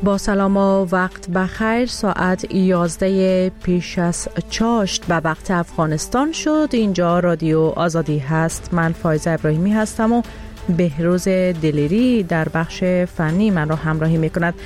با سلام و وقت بخیر. ساعت 11 پیش از چاشت به وقت افغانستان شد. اینجا رادیو آزادی هست. من فایزه ابراهیمی هستم و بهروز دلیری در بخش فنی من را همراهی می کند.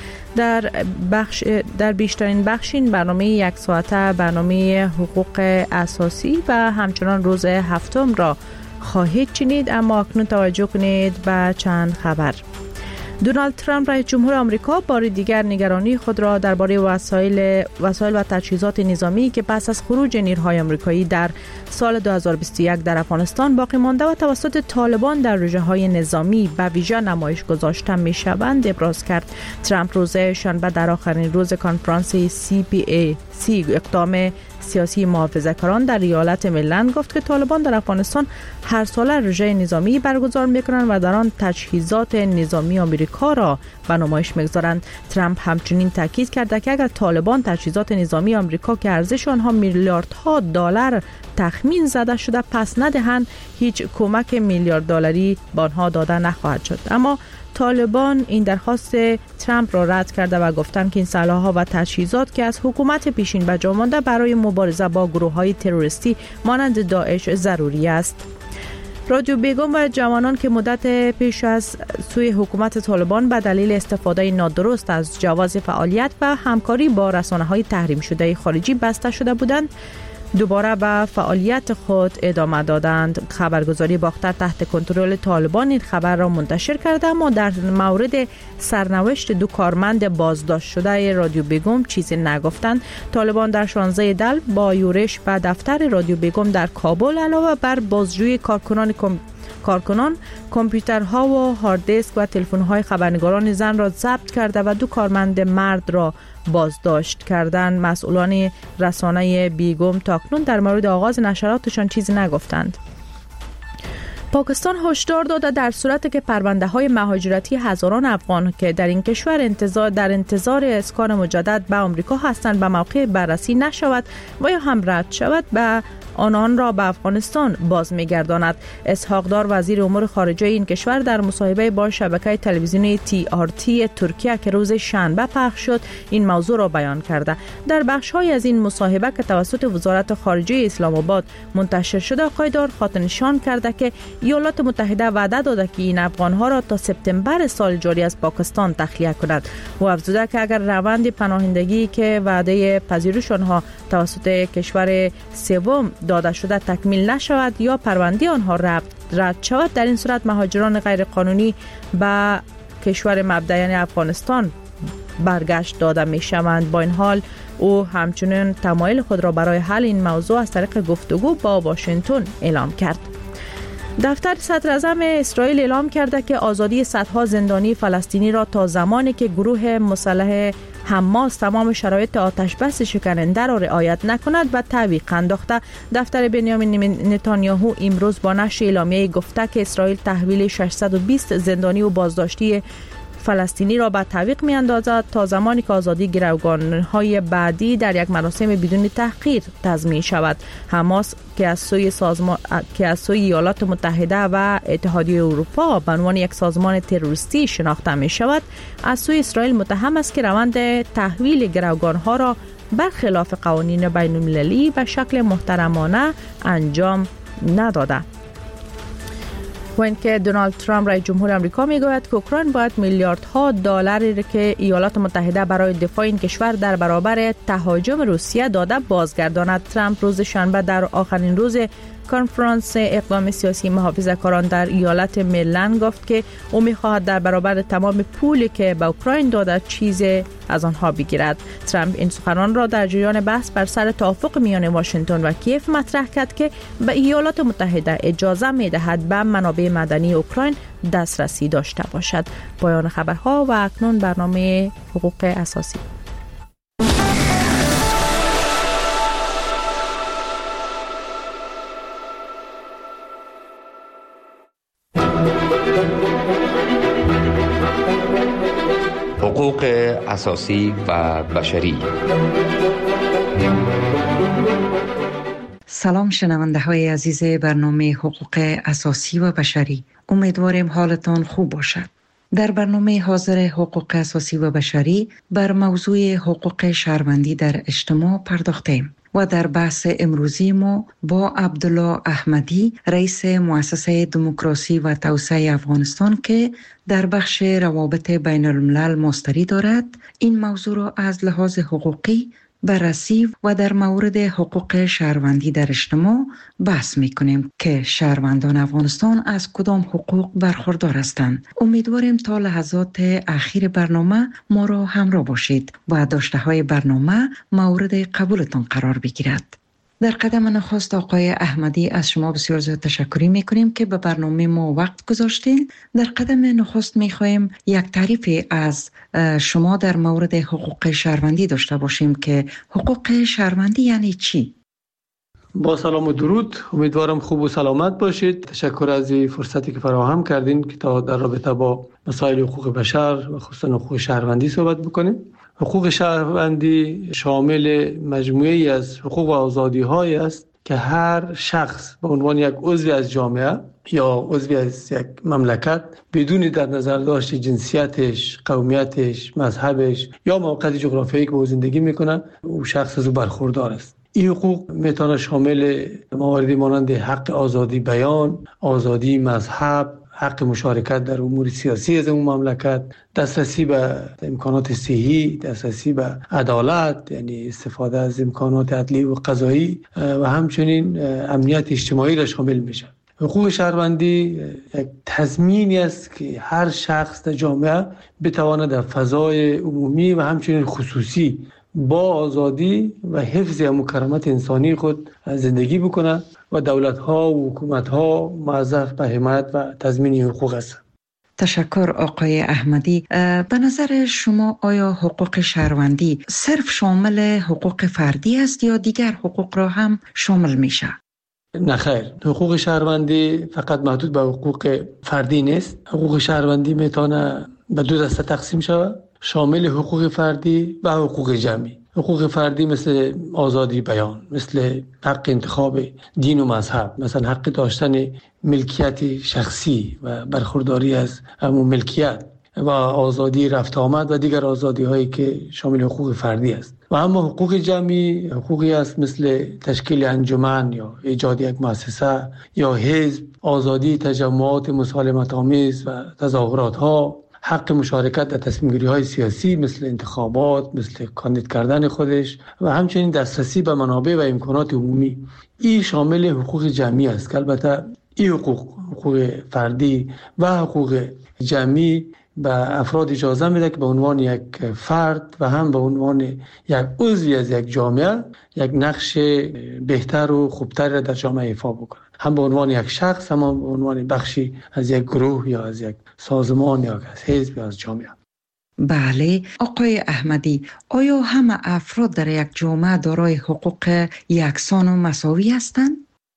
در بیشترین بخش این برنامه یک ساعته برنامه حقوق اساسی و همچنان روز هفتم را خواهید شنید. اما اکنون توجه کنید به چند خبر. دونالد ترامپ رئیس جمهور آمریکا بار دیگر نگرانی خود را درباره وسایل و تجهیزات نظامی که پس از خروج نیروهای آمریکایی در سال 2021 در افغانستان باقی مانده و توسط طالبان در رژه‌های نظامی به ویژه نمایش گذاشته می‌شوند ابراز کرد. ترامپ روز شنبه در آخرین روز کنفرانس CPAC اقدام سیاسی محافظه‌کاران در ایالت مریلند گفت که طالبان در افغانستان هر ساله رژه نظامی برگزار می‌کنند و در آن تجهیزات نظامی آمریکا را به نمایش می‌گذارند. ترامپ همچنین تاکید کرد که اگر طالبان تجهیزات نظامی آمریکا که ارزش آنها میلیاردها دلار تخمین زده شده پس ندهند، هیچ کمک میلیارد دلاری به آنها داده نخواهد شد. اما طالبان این درخواست ترامپ را رد کرده و گفتند که این سلاح‌ها و تجهیزات که از حکومت پیشین به جا مانده برای مبارزه با گروه‌های تروریستی مانند داعش ضروری است. رادیو بیگم و جوانان که مدت پیش از سوی حکومت طالبان به دلیل استفاده نادرست از جواز فعالیت و همکاری با رسانه‌های تحریم شده خارجی بسته شده بودند، دوباره به فعالیت خود ادامه دادند. خبرگزاری باختر تحت کنترل طالبان این خبر را منتشر کرده، اما در مورد سرنوشت دو کارمند بازداشت شده رادیو بیگم چیزی نگفتند. طالبان در 16 دلو با یورش به دفتر رادیو بیگم در کابل علاوه بر بازجویی کارکنان کامپیوترها و هارد دیسک و تلفن‌های خبرنگاران زن را ضبط کرده و دو کارمند مرد را بازداشت کردند. مسئولان رسانه بیگم تاکنون در مورد آغاز نشراتشان چیزی نگفتند. پاکستان هشدار داده در صورتی که پرونده‌های مهاجرتی هزاران افغان که در این کشور در انتظار اسکان مجدد به آمریکا هستند به موقع بررسی نشود و یا هم رد شود به آنان را به افغانستان باز می‌گرداند. اسحاق دار وزیر امور خارجه این کشور در مصاحبه با شبکه تلویزیونی TRT ترکیه که روز شنبه پخش شد این موضوع را بیان کرده. در بخش‌های از این مصاحبه که توسط وزارت خارجه اسلام آباد منتشر شده، آقای دار خاطرنشان کرده که ایالات متحده وعده داده که این افغان‌ها را تا سپتامبر سال جاری از پاکستان تخلیه کند و افزوده که اگر روند پناهندگی که وعده پذیرش آنها توسط کشور سوم داده شده تکمیل نشود یا پرونده آنها رد شود، در این صورت مهاجران غیرقانونی به کشور مبدأ یعنی افغانستان برگشت داده می شوند. با این حال او همچنین تمایل خود را برای حل این موضوع از طریق گفتگو با واشنگتن اعلام کرد. دفتر صدراعظم اسرائیل اعلام کرده که آزادی صدها زندانی فلسطینی را تا زمانی که گروه مسلح حماس تمام شرایط آتش بس شکننده را رعایت نکند و تعویق انداخته. دفتر بنیامین نتانیاهو امروز با نشر اعلامیه گفته که اسرائیل تحویل 620 زندانی و بازداشتی فلسطینی را به تعویق می‌اندازد تا زمانی که آزادی گروگان‌های بعدی در یک مراسم بدون تحقیر تضمین شود. حماس که از سوی ایالات متحده و اتحادیه اروپا به عنوان یک سازمان تروریستی شناخته می‌شود، از سوی اسرائیل متهم است که روند تحویل گروگان‌ها را برخلاف قوانین بین‌المللی به شکل محترمانه انجام نداده. و اینکه دونالد ترامپ رئیس جمهور آمریکا میگوید که اوکراین باید میلیاردها دلاری که ایالات متحده برای دفاع این کشور در برابر تهاجم روسیه داده بازگرداند. ترامپ روز شنبه در آخرین روز کنفرانس اقدام سیاسی محافظه‌کاران در ایالت مریلند گفت که او می‌خواهد در برابر تمام پولی که به اوکراین داده چیزی از آنها بگیرد. ترامپ این سخنان را در جریان بحث بر سر توافق میان واشنگتن و کیف مطرح کرد که به ایالات متحده اجازه می‌دهد به منابع معدنی اوکراین دسترسی داشته باشد. پایان خبرها و اکنون برنامه حقوق اساسی. حقوق اساسی و بشری. سلام شنونده های عزیز برنامه حقوق اساسی و بشری. امیدواریم حالتان خوب باشد. در برنامه حاضر حقوق اساسی و بشری بر موضوع حقوق شهروندی در اجتماع پرداختیم و در بحث امروزی ما با عبدالله احمدی رئیس مؤسسه دموکراسی و توسعه افغانستان که در بخش روابط بین الملل مستری دارد این موضوع را از لحاظ حقوقی بررسی و در مورد حقوق شهروندی در اجتماع بحث می‌کنیم که شهروندان افغانستان از کدام حقوق برخوردار هستند. امیدواریم تا لحظات اخیر برنامه ما را همراه باشید و داشته‌های برنامه مورد قبولتان قرار بگیرد. در قدم نخست آقای احمدی از شما بسیار زیاد تشکر می‌کنیم که به برنامه ما وقت گذاشتین. در قدم نخست می‌خوایم یک تعریف از شما در مورد حقوق شهروندی داشته باشیم که حقوق شهروندی یعنی چی؟ با سلام و درود، امیدوارم خوب و سلامت باشید. تشکر از این فرصتی که فراهم کردین که تا در رابطه با مسائل حقوق بشر و خصوصا حقوق شهروندی صحبت بکنیم. حقوق شهروندی شامل مجموعه‌ای از حقوق و آزادی‌هایی است که هر شخص به عنوان یک عضو از جامعه یا عضو از یک مملکت بدون در نظر داشت جنسیتش، قومیتش، مذهبش یا موقعیت جغرافیایی که با زندگی میکنه او شخص از او برخوردار است. این حقوق میتونه شامل مواردی مانند حق آزادی بیان، آزادی مذهب، حق مشارکت در امور سیاسی از اون مملکت، دسترسی به امکانات صحی، دسترسی به عدالت یعنی استفاده از امکانات عدلی و قضایی و همچنین امنیت اجتماعی را شامل میشه. حقوق شهروندی یک تضمینی است که هر شخص در جامعه بتواند در فضای عمومی و همچنین خصوصی با آزادی و حفظ مکرمات انسانی خود زندگی بکنه و دولت‌ها و حکومت‌ها موظف به حمایت و تضمین حقوق است. تشکر آقای احمدی. به نظر شما آیا حقوق شهروندی صرف شامل حقوق فردی است یا دیگر حقوق را هم شامل میشه؟ نه خیر، حقوق شهروندی فقط محدود به حقوق فردی نیست. حقوق شهروندی میتونه به دو دسته تقسیم شود، شامل حقوق فردی و حقوق جمعی. حقوق فردی مثل آزادی بیان، مثل حق انتخاب دین و مذهب، مثلا حق داشتن ملکیت شخصی و برخورداری از همون ملکیت و آزادی رفت آمد و دیگر آزادی هایی که شامل حقوق فردی است. و اما حقوق جمعی حقوقی است مثل تشکیل انجمن یا ایجاد یک مؤسسه یا حزب، آزادی تجمعات مسالمت آمیز و تظاهرات ها، حق مشارکت در تصمیم گیری های سیاسی مثل انتخابات، مثل کاندید کردن خودش و همچنین دسترسی به منابع و امکانات عمومی. این شامل حقوق جمعی است که البته این حقوق فردی و حقوق جمعی به افراد اجازه میده که به عنوان یک فرد و هم به عنوان یک عضوی از یک جامعه یک نقش بهتر و خوبتر در جامعه ایفا بکنه، هم به عنوان یک شخص هم به عنوان بخشی از یک گروه یا از یک سازمان یا از حزب یا از جامعه. بله آقای احمدی، آیا همه افراد در یک جامعه دارای حقوق یکسان و مساوی هستند؟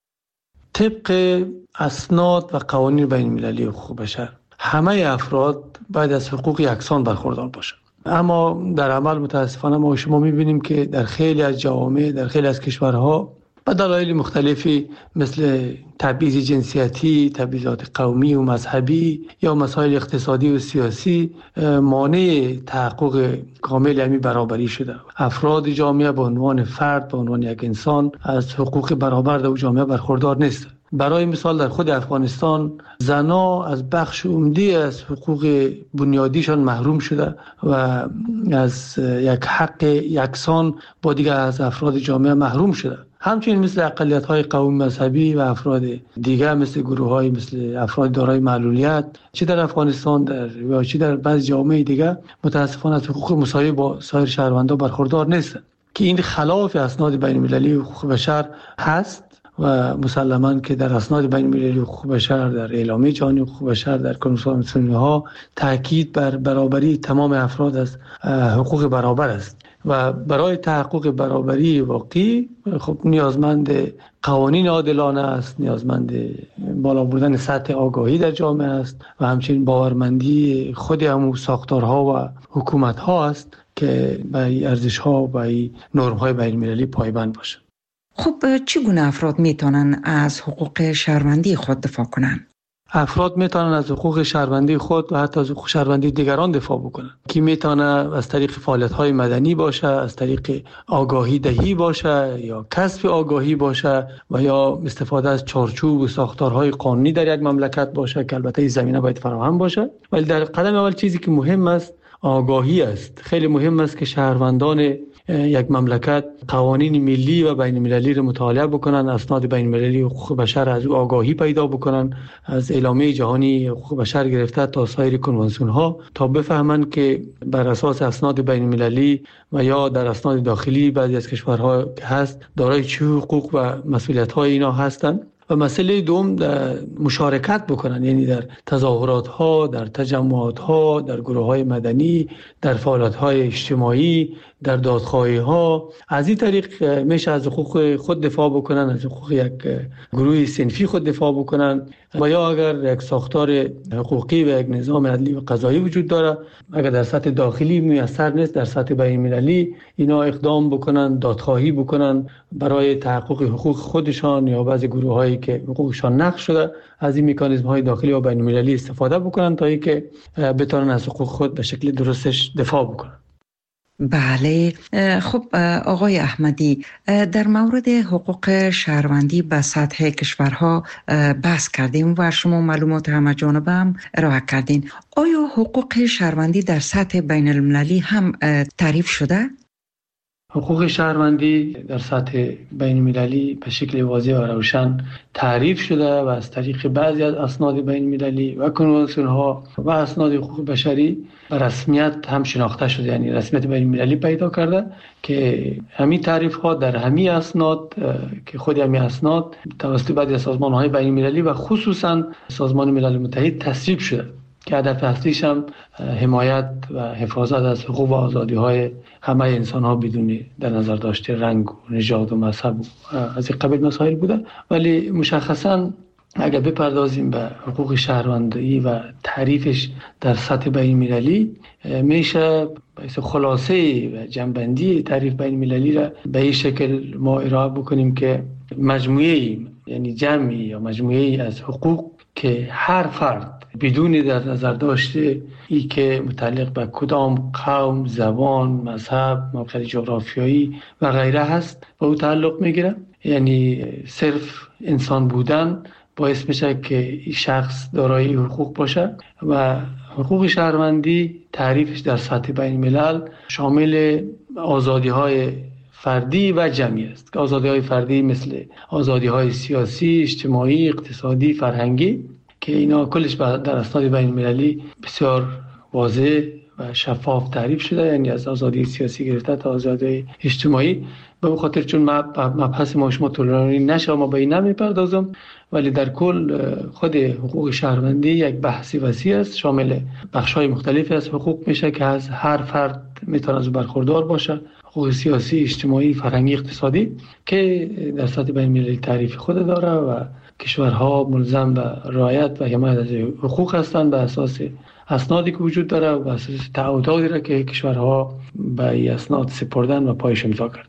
طبق اسناد و قوانین بین المللی حقوق بشر همه افراد باید از حقوق یکسان برخوردار باشند، اما در عمل متاسفانه ما شما می‌بینیم که در خیلی از جوامع، در خیلی از کشورها به دلایل مختلفی مثل تبعیض جنسیتی، تبعیضات قومی و مذهبی یا مسائل اقتصادی و سیاسی مانع تحقق کامل همین برابری شده. افراد جامعه به عنوان فرد، به عنوان یک انسان از حقوق برابر در جامعه برخوردار نیستند. برای مثال در خود افغانستان زنها از بخش عمده از حقوق بنیادیشان محروم شده و از یک حق یکسان با دیگر از افراد جامعه محروم شده. همچنین مثل اقلیت‌های قومی مذهبی و افراد دیگر مثل گروه‌های مثل افراد دارای معلولیت چه در افغانستان یا چه در بعضی جوامع دیگر متاسفانه از حقوق مساوی با سایر شهروندان برخوردار نیستند که این خلاف اسناد بین‌المللی حقوق بشر هست و مسلماً که در اسناد بین‌المللی حقوق بشر، در اعلامیه جهانی حقوق بشر، در کنوانسیون صلح‌ها تاکید بر برابری تمام افراد از حقوق برابر است و برای تحقق برابری واقعی خب نیازمند قوانین عادلانه است، نیازمند بالا بردن سطح آگاهی در جامعه است و همچنین باورمندی خود همون ساختارها و حکومت‌ها است که به ارزش‌ها و به نرم‌های بین‌المللی پایبند باشند. خب چگونه افراد میتونن از حقوق شهروندی خود دفاع کنن؟ افراد میتونن از حقوق شهروندی خود و حتی از حقوق شهروندی دیگران دفاع بکنن، که میتونه از طریق فعالیت‌های مدنی باشه، از طریق آگاهی دهی باشه یا کسب آگاهی باشه و یا استفاده از چارچوب و ساختارهای قانونی در یک مملکت باشه که البته این زمینه باید فراهم باشه. ولی در قدم اول چیزی که مهم است آگاهی است. خیلی مهم است که شهروندان یک مملکت قوانین ملی و بین المللی را مطالعه بکنن، اسناد بین المللی حقوق بشر از او آگاهی پیدا بکنن، از اعلامیه جهانی حقوق بشر گرفته تا سایر کنوانسیون ها، تا بفهمن که بر اساس اسناد بین المللی و یا در اسناد داخلی بعضی از کشورها که هست دارای چه حقوق و مسئولیت های اینا هستند. و مسئله دوم مشارکت بکنن، یعنی در تظاهرات ها، در تجمعات ها، در گروه های مدنی، در فعالیت های اجتماعی، در دادخواهی ها. از این طریق میشه از حقوق خود دفاع بکنن، از حقوق یک گروه صنفی خود دفاع بکنن. و یا اگر یک ساختار حقوقی و یک نظام عدلی و قضایی وجود داره، اگر در سطح داخلی میسر نیست، در سطح بین المللی اینا اقدام بکنن، دادخواهی بکنن برای تحقق حقوق خودشان یا بعضی گروه هایی که حقوقشان نقض شده، از این مکانیزم های داخلی و بین المللی استفاده بکنن تا اینکه بتونن از حقوق خود به شکل درستش دفاع بکنن. بله، خب آقای احمدی، در مورد حقوق شهروندی به سطح کشورها بحث کردیم و شما معلومات همه جانبه هم ارائه کردین. آیا حقوق شهروندی در سطح بین المللی هم تعریف شده؟ حقوق شهروندی در سطح بین المللی به شکل واضح و روشن تعریف شده و از طریق بعضی از اسناد بین المللی و کنوانسیون ها و اسناد حقوق بشری به رسمیت هم شناخته شده، یعنی رسمیت بین المللی پیدا کرده که همین تعریف ها در همین اسناد که خود همین اسناد توسط بعضی از سازمان های بین المللی و خصوصا سازمان ملل متحد تصویب شده که هدف اصلیش هم حمایت و حفاظت از حقوق و آزادی های همه انسان ها بدون در نظر داشته رنگ و نژاد و مذهب از این قبیل مسائل بوده. ولی مشخصا اگر بپردازیم به حقوق شهروندی و تعریفش در سطح بین المللی، میشه خلاصه و جنبندی تعریف بین المللی را به این شکل ما ارائه بکنیم که مجموعه، یعنی جمعی یا مجموعه از حقوق که هر فرد بدون در نظر داشته ای که متعلق به کدام قوم، زبان، مذهب، موقعیت جغرافیایی و غیره هست به او تعلق میگیره. یعنی صرف انسان بودن باعث میشه که این شخص دارای حقوق باشه و حقوق شهروندی تعریفش در سطح بین الملل شامل آزادی های فردی و جمعی است که آزادی های فردی مثل آزادی های سیاسی، اجتماعی، اقتصادی، فرهنگی که اینا کلش در اسناد بین المللی بسیار واضح و شفاف تعریف شده، یعنی از آزادی سیاسی گرفته تا آزادی اجتماعی. به خاطر چون مبحث ما شما طولانی نشه ما به این نمیپردازم، ولی در کل خود حقوق شهروندی یک بحثی وسیع است، شامل بخش‌های مختلفی از حقوق میشه که از هر فرد میتونه از برخوردار باشه، حقوق سیاسی، اجتماعی، فرهنگی، اقتصادی که در سطح بین المللی تعریف خود داره و کشورها ملزم به رعایت و حمایت از حقوق هستند به اساس اسنادی که وجود داره و به اساس تعهداتی را که کشورها به این اسناد سپردن و پایش امضا کردن.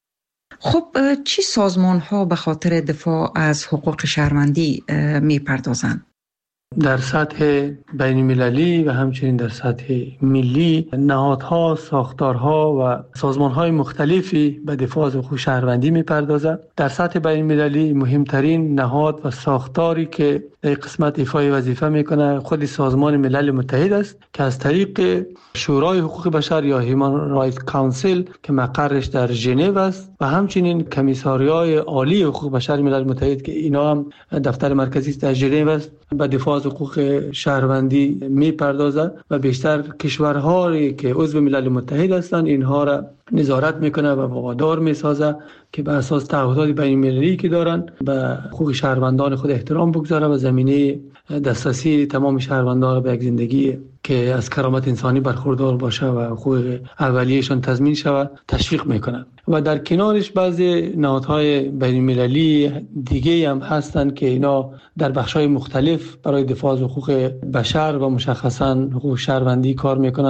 خب چی سازمان ها به خاطر دفاع از حقوق شهروندی می پردازند؟ در سطح بین المللی و همچنین در سطح ملی نهادها، ساختارها و سازمانهای مختلفی به دفاع از حقوق شهروندی می‌پردازند. در سطح بین المللی مهمترین نهاد و ساختاری که در قسمت ایفای وظیفه میکنه خود سازمان ملل متحد است که از طریق شورای حقوق بشر یا هیومن رایت کانسل که مقرش در ژنو است و همچنین کمیساریای عالی حقوق بشر ملل متحد که اینا هم دفتر مرکزی در ژنو است به دفاع از حقوق شهروندی میپردازه و بیشتر کشورهایی که عضو ملل متحد هستند اینها را نظارت میکنه و وادار میسازه که به اساس تعهدات بین المللی که دارن به حقوق شهروندان خود احترام بگذاره و زمینه دسترسی تمام شهروندان به یک زندگی که از کرامت انسانی برخوردار باشه و حقوق اولیه‌شان تضمین شود تشویق میکنه. و در کنارش بعضی نهادهای بین المللی دیگه هم هستند که اینا در بخش‌های مختلف برای دفاع از حقوق بشر و مشخصاً حقوق شهروندی کار میکنن.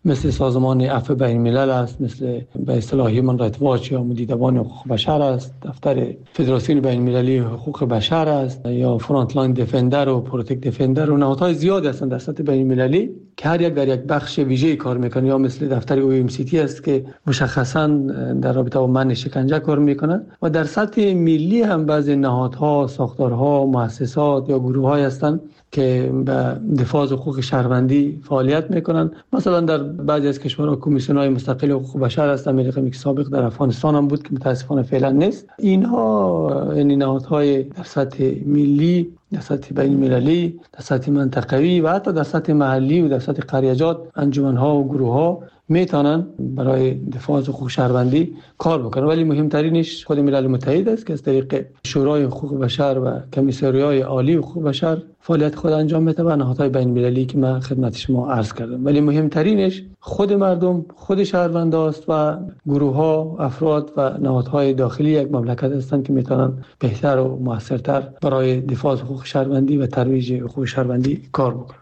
مثل سازمان عفو بین الملل است، مثل به اصطلاح هیومن رایت واچ یا مدیدبان حقوق بشر است، دفتر فدراسیون بین المللی حقوق بشر است، یا فرانت لاین دفندر و پروتکت دفندر و نهادهای زیاد هستند در سطح بین المللی که هر یک در یک بخش ویژه‌ای کار میکنه، یا مثل دفتر OMCT است که مشخصاً در رابطه با منع شکنجه کار میکنه. و در سطح ملی هم بعضی نهادها، ساختارها، مؤسسات یا گروه‌های هستند که به دفاع از حقوق شهروندی فعالیت میکنن. مثلا در بعضی از کشورها کمیسیون‌های مستقل حقوق بشر هست، که سابق در افغانستان هم بود که متاسفانه فعلا نیست. اینها یعنی نهادهای در سطح ملی، در سطح بین المللی، در سطح منطقوی و حتی در سطح محلی و در سطح قریجات، انجمن‌ها و گروه‌ها میتونن برای دفاع از حقوق شهروندی کار بکنن. ولی مهمترینش خود ملل متحد است که از طریق شورای حقوق بشر و کمیساریای عالی حقوق بشر فعالیت خود انجام میده و نهادهای بین المللی که من خدمت شما عرض کردم. ولی مهمترینش خود مردم، خود شهرونداست و گروه‌ها، افراد و نهادهای داخلی یک مملکت هستند که میتونن بهتر و موثرتر برای دفاع از حقوق شهروندی و ترویج حقوق شهروندی کار بکنن.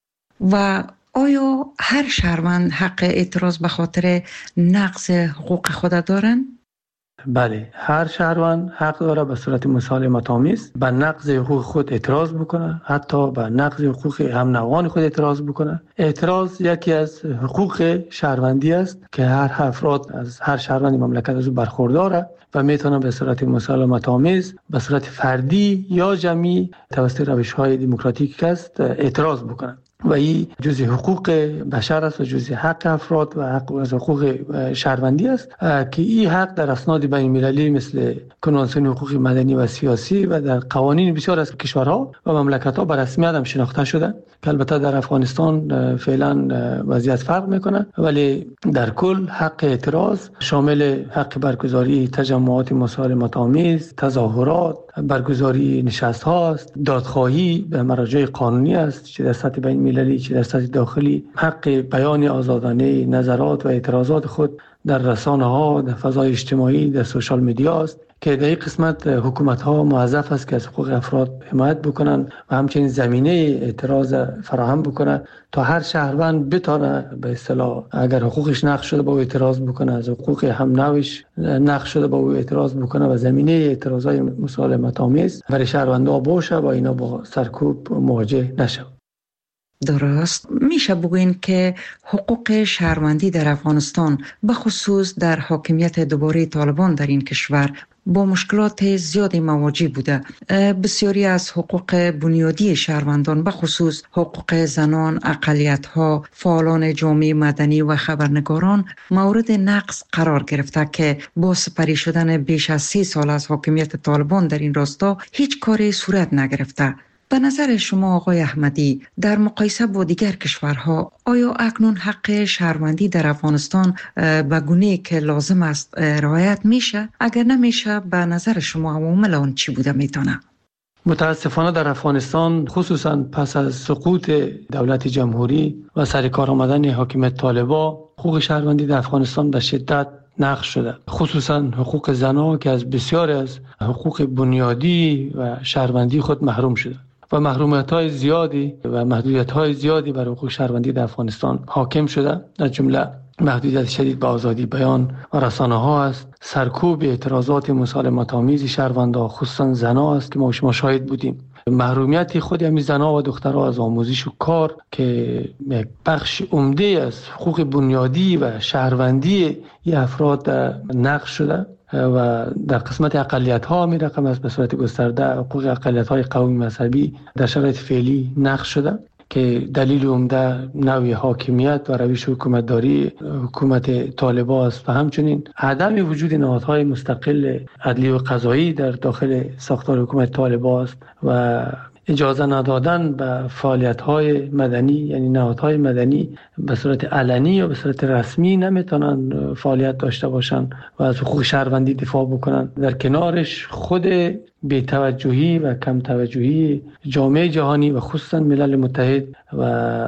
و آیا هر شهروند حق اعتراض به خاطر نقض حقوق خود دارن؟ بله، هر شهروند حق داره به صورت مسالمت‌آمیز به نقض حقوق خود اعتراض بکنه، حتی به نقض حقوق هم نوعان خود اعتراض بکنه. اعتراض یکی از حقوق شهروندی است که هر افراد از هر شهروند مملکت از او برخورداره و میتونه به صورت مسالمت‌آمیز، به صورت فردی یا جمعی توسط روش‌های دموکراتیک است اعتراض بکنه. و این جزء حقوق بشر است و جزء حق افراد و حقوق شهروندی است که این حق در اسناد بین المللی مثل کنوانسیون حقوق مدنی و سیاسی و در قوانین بسیار از کشورها و مملکت‌ها به رسمیت هم شناخته شده که البته در افغانستان فعلا وضعیت فرق میکنه. ولی در کل حق اعتراض شامل حق برگزاری تجمعات مسالمت‌آمیز، تظاهرات، برگزاری نشست هاست، دادخواهی به مراجع قانونی است، چه در سطح بین المللی چه در سطح داخلی، حق بیان آزادانه نظرات و اعتراضات خود در رسانه ها، در فضای اجتماعی، در سوشال میدیا است که در این قسمت حکومت ها موظف است که از حقوق افراد حمایت بکنن و همچنین زمینه اعتراض فراهم بکنن تا هر شهروند بتونه به اصطلاح اگر حقوقش نقض شده با او اعتراض بکنه، از حقوق هم نوعش نقض شده با او اعتراض بکنه و زمینه اعتراضای مسالمت‌آمیز برای شهروندان باشه و اینا با سرکوب مواجه نشه. درست. میشه بگوین که حقوق شهروندی در افغانستان به خصوص در حاکمیت دوباره طالبان در این کشور با مشکلات زیادی مواجه بوده. بسیاری از حقوق بنیادی شهروندان به خصوص حقوق زنان، اقلیت‌ها، فعالان جامعه مدنی و خبرنگاران مورد نقض قرار گرفته که با سپری شدن بیش از 30 سال از حاکمیت طالبان در این راستا هیچ کاری صورت نگرفته. به نظر شما آقای احمدی در مقایسه با دیگر کشورها آیا اکنون حق شهروندی در افغانستان به گونه‌ای که لازم است رعایت میشه؟ اگر نمیشه به نظر شما عوامل آن چی بوده میتونه؟ متاسفانه در افغانستان خصوصا پس از سقوط دولت جمهوری و سرکار آمدن حاکمیت طالبان حقوق شهروندی در افغانستان به شدت نقض شده، خصوصا حقوق زنان که از بسیاری از حقوق بنیادی و شهروندی خود محروم شده و محرومیت‌های زیادی و محدودیت‌های زیادی بر حقوق شهروندی در افغانستان حاکم شده. در جمله محدودیت شدید به آزادی بیان و رسانه‌ها است، سرکوب اعتراضات مسالمت‌آمیز شهروندان خصوصا زنان است که ما شما شاهد بودیم، محرومیت خود همین زنان و دخترها از آموزش و کار که یک بخش عمده از حقوق بنیادی و شهروندی این افراد نقض شده و در قسمت اقلیت‌ها می رقم از به صورت گسترده حقوق اقلیت‌های قومی مذهبی در شرایط فعلی نقض شده که دلیل عمده نوع حاکمیت و روش حکومتداری حکومت طالبان است و همچنین عدم وجود نهادهای مستقل عدلی و قضایی در داخل ساختار حکومت طالبان است و اجازه ندادن به فعالیت‌های مدنی، یعنی نهادهای مدنی به صورت علنی یا به صورت رسمی نمیتونن فعالیت داشته باشن و از حقوق شهروندی دفاع بکنن. در کنارش خود بی‌توجهی و کم توجهی جامعه جهانی و خصوصا ملل متحد و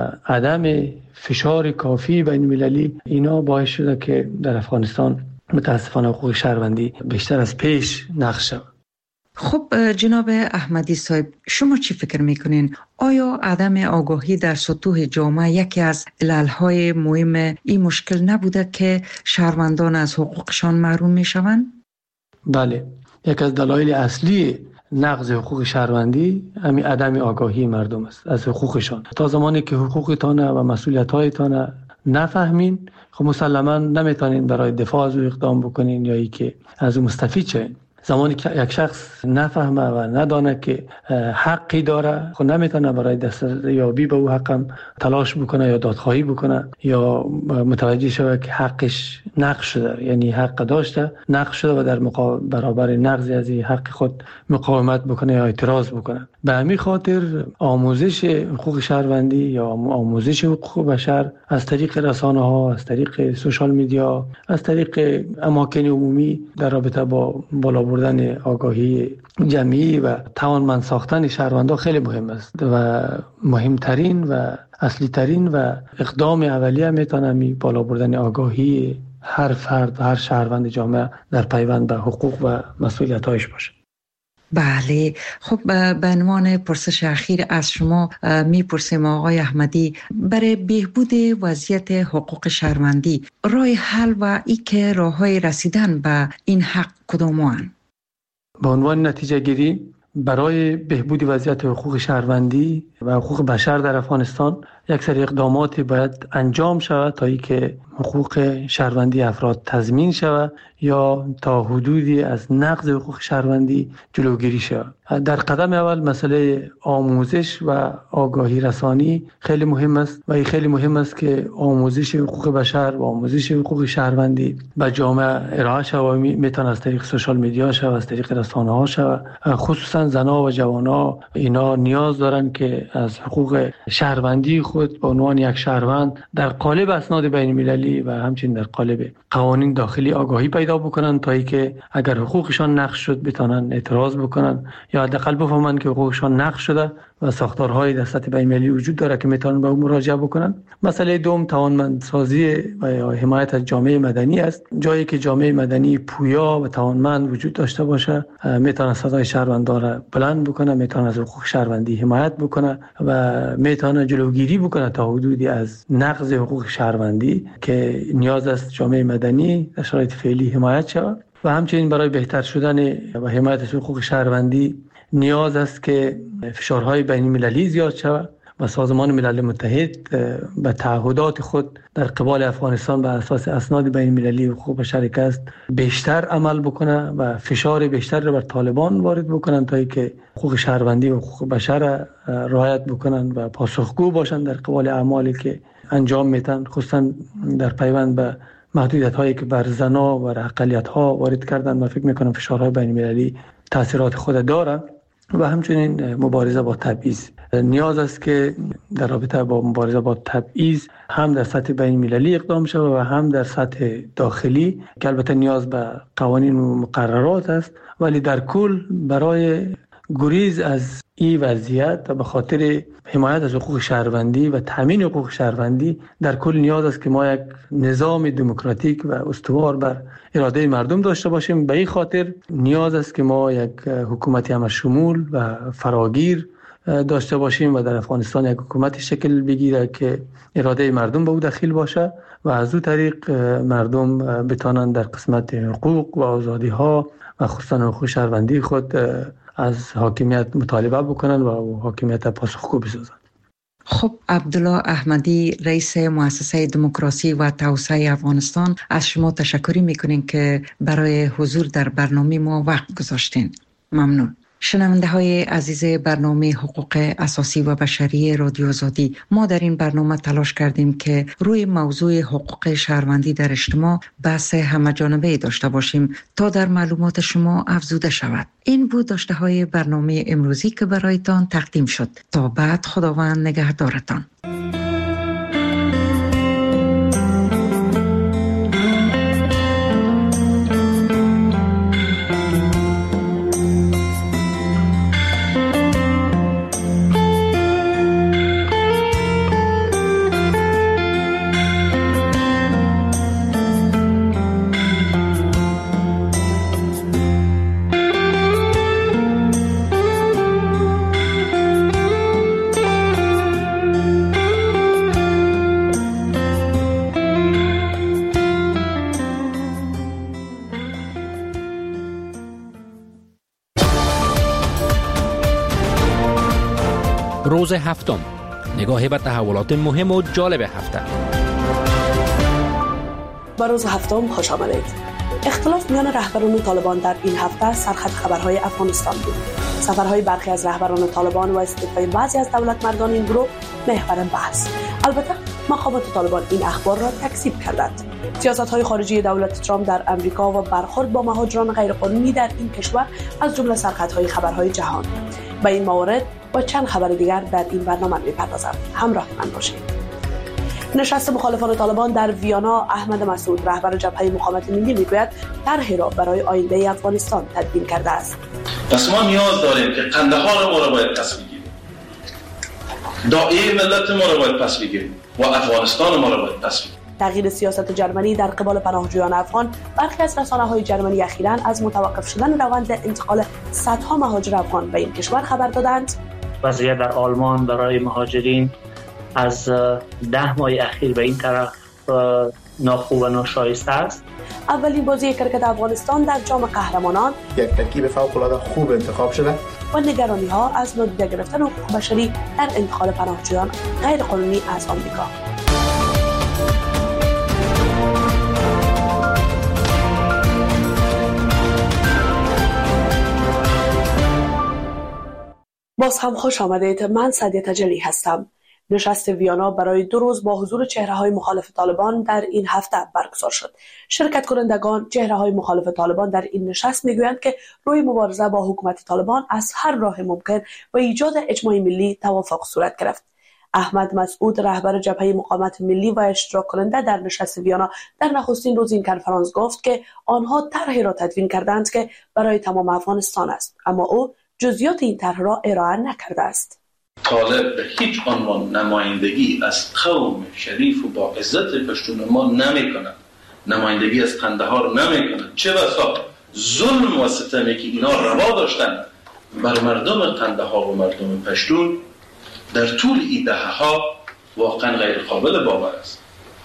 عدم فشار کافی بین المللی اینا باعث شده که در افغانستان متاسفانه حقوق شهروندی بیشتر از پیش نقض شود. خب جناب احمدی صاحب، شما چی فکر میکنین؟ آیا عدم آگاهی در سطوح جامعه یکی از عللهای مهم این مشکل نبوده که شهروندان از حقوقشان محروم میشوند؟ بله، یکی از دلایل اصلی نقض حقوق شهروندی همین عدم آگاهی مردم است از حقوقشان. تا زمانی که حقوقتان و مسئولیت‌هایتان نفهمین، خب مسلماً نمیتونین برای دفاع از او اقدام بکنین یا ای که از او مستفید شین. زمانی که یک شخص نفهمه و ندانه که حقی داره، خب نمیتونه برای دستیابی به او حقم تلاش بکنه یا دادخواهی بکنه یا متوجه شود که حقش نقض شده، یعنی حق داشته نقض شده و در برابر نقض از این حق خود مقاومت بکنه یا اعتراض بکنه. به همین خاطر آموزش حقوق شهروندی یا آموزش حقوق بشر از طریق رسانه‌ها، از طریق سوشال میدیا، از طریق اماکن عمومی در رابطه با بالا بردن آگاهی جمعی و توانمند ساختن شهروندان خیلی مهم است و مهمترین و اصلی ترین و اقدام اولیه میتونه بالا بردن آگاهی هر فرد و هر شهروند جامعه در پیوند به حقوق و مسئولیت‌هایش باشه. بله، خب به عنوان پرسش اخیر از شما میپرسیم آقای احمدی، برای بهبود وضعیت حقوق شهروندی راه حل و ای که راههای رسیدن به این حق کدام‌اند؟ به عنوان نتیجه گیری برای بهبود وضعیت حقوق شهروندی و حقوق بشر در افغانستان یک سری اقداماتی باید انجام شود تا اینکه حقوق شهروندی افراد تضمین شود یا تا حدودی از نقض حقوق شهروندی جلوگیری شود. در قدم اول مسئله آموزش و آگاهی رسانی خیلی مهم است و این خیلی مهم است که آموزش حقوق بشر و آموزش حقوق شهروندی به جامعه ارائه شود. میتونه از طریق سوشال میدیا شود، از طریق رسانه‌ها شود. خصوصا زنها و جوانها اینا نیاز دارن که از حقوق شهروندی خود به عنوان یک شهروند در قالب اسناد بین المللی و همچنین در قالب قوانین داخلی آگاهی پیدا بکنن تا اینکه اگر حقوقشان نقض شد بتونن اعتراض بکنن یا حداقل بفهمن که حقوقشان نقض شده و ساختارهای در سطح بین المللی وجود داره که میتونن به اون مراجعه بکنن. مسئله دوم توانمندسازی و حمایت از جامعه مدنی است. جایی که جامعه مدنی پویا و توانمند وجود داشته باشه میتونه صدای شهروندان را بلند بکنه، میتونه از حقوق شهروندی حمایت بکنه و میتونه جلوگیری بکنه تا حدودی از نقض حقوق شهروندی که نیاز است جامعه مدنی در شرایط فعلی حمایت شود. و همچنین برای بهتر شدن و حمایت از حقوق شهروندی نیاز است که فشارهای بین المللی زیاد شود و سازمان ملل متحد به تعهدات خود در قبال افغانستان بر اساس اسناد بین المللی حقوق بشر که است بیشتر عمل بکنه و فشار بیشتر را بر طالبان وارد بکنن تا اینکه حقوق شهروندی و حقوق بشر رعایت بکنن و پاسخگو باشن در قبال اعمالی که انجام میدن، خصوصا در پیوند به محدودیت هایی که بر زنا و اقلیت ها وارد کردن و فکر میکنم فشارهای بین المللی تاثیرات خود داره. و همچنین مبارزه با تبعیض نیاز است که در رابطه با مبارزه با تبعیض هم در سطح بین المللی اقدام شود و هم در سطح داخلی که البته نیاز به قوانین و مقررات است، ولی در کل برای گریز از این وضعیت و به خاطر حمایت از حقوق شهروندی و تامین حقوق شهروندی در کل نیاز است که ما یک نظام دموکراتیک و استوار بر اراده مردم داشته باشیم. به این خاطر نیاز است که ما یک حکومتی همشمول و فراگیر داشته باشیم و در افغانستان یک حکومتی شکل بگیره که اراده مردم به او دخیل باشه و از او طریق مردم بتوانند در قسمت حقوق و آزادی ها و خصوصا حقوق شهروندی خود از حاکمیت مطالبه بکنن و حاکمیت پاسخگو بسازن. خب عبدالله احمدی، رئیس مؤسسه دموکراسی و توسعه افغانستان، از شما تشکر میکنیم که برای حضور در برنامه ما وقت گذاشتین. ممنون. شنونده های عزیز برنامه حقوق اساسی و بشری رادیو آزادی، ما در این برنامه تلاش کردیم که روی موضوع حقوق شهروندی در اجتماع بحث همه‌جانبه داشته باشیم تا در معلومات شما افزوده شود. این بود داشته های برنامه امروزی که برایتان تقدیم شد. تا بعد، خداوند نگهدارتان. روز هفتم، نگاهی به تحولات مهم و جالب هفته. با روز هفتم خوش آمدید. اختلاف میان رهبران طالبان در این هفته سرخط خبرهای افغانستان بود. سفرهای برخی از رهبران طالبان و استعفای بعضی از دولتمردان این گروه محور بحث. البته مقامات طالبان این اخبار را تکذیب کردند. سیاست‌های خارجی دولت ترامپ در امریکا و برخورد با مهاجران غیرقانونی در این کشور از جمله سرخطهای خبرهای جهان. به این موارد و چند خبر دیگر در این برنامه می‌پردازم. همراه من باشید. نشست مخالفان طالبان در ویانا، احمد مسعود رهبر جبهه مقاومت ملی میگوید طرحی را برای آینده افغانستان تدوین کرده است. پس ما نیاز داریم که قندهار ما را باید پس بگیریم، داعیه ملت ما را باید پس بگیریم و افغانستان ما را باید پس بگیریم. تغییر سیاست جرمنی در قبال پناهجویان افغان. برخی از رسانه‌های جرمنی اخیراً از متوقف شدن روند انتقال صدها مهاجر افغان به این کشور خبر دادند. وضعیت در آلمان برای مهاجرین از 10 ماه اخیر به این طرف ناخوب و ناشایسته است. اولین بازی کرکت افغانستان در جام قهرمانان یک ترکیب فوق‌العاده خوب انتخاب شده و نگرانی‌ها از نادیده گرفتن حقوق بشری در انتقال پناهجویان غیرقانونی از آمریکا. باز هم خوش آمدید. من سعدیه تجلی هستم. نشست ویانا برای 2 روز با حضور چهره‌های مخالف طالبان در این هفته برگزار شد. شرکت کنندگان چهره‌های مخالف طالبان در این نشست میگویند که روی مبارزه با حکومت طالبان از هر راه ممکن و ایجاد اجماع ملی توافق صورت گرفت. احمد مسعود رهبر جبهه مقاومت ملی و اشتراک کننده در نشست ویانا در نخستین روز این کنفرانس گفت که آنها طرحی را تدوین کردند که برای تمام افغانستان است، اما او جزئیات این طرح را ارائه نکرده است. طالب به هیچ عنوان نمایندگی از قوم شریف و با عزت پشتون ما نمی‌کند، نمایندگی از قندهار نمی‌کند. چه بسا ظلم و ستمی که اینا روا داشتن بر مردم قندهار و مردم پشتون در طول این دهه‌ها واقعا غیر قابل باور است.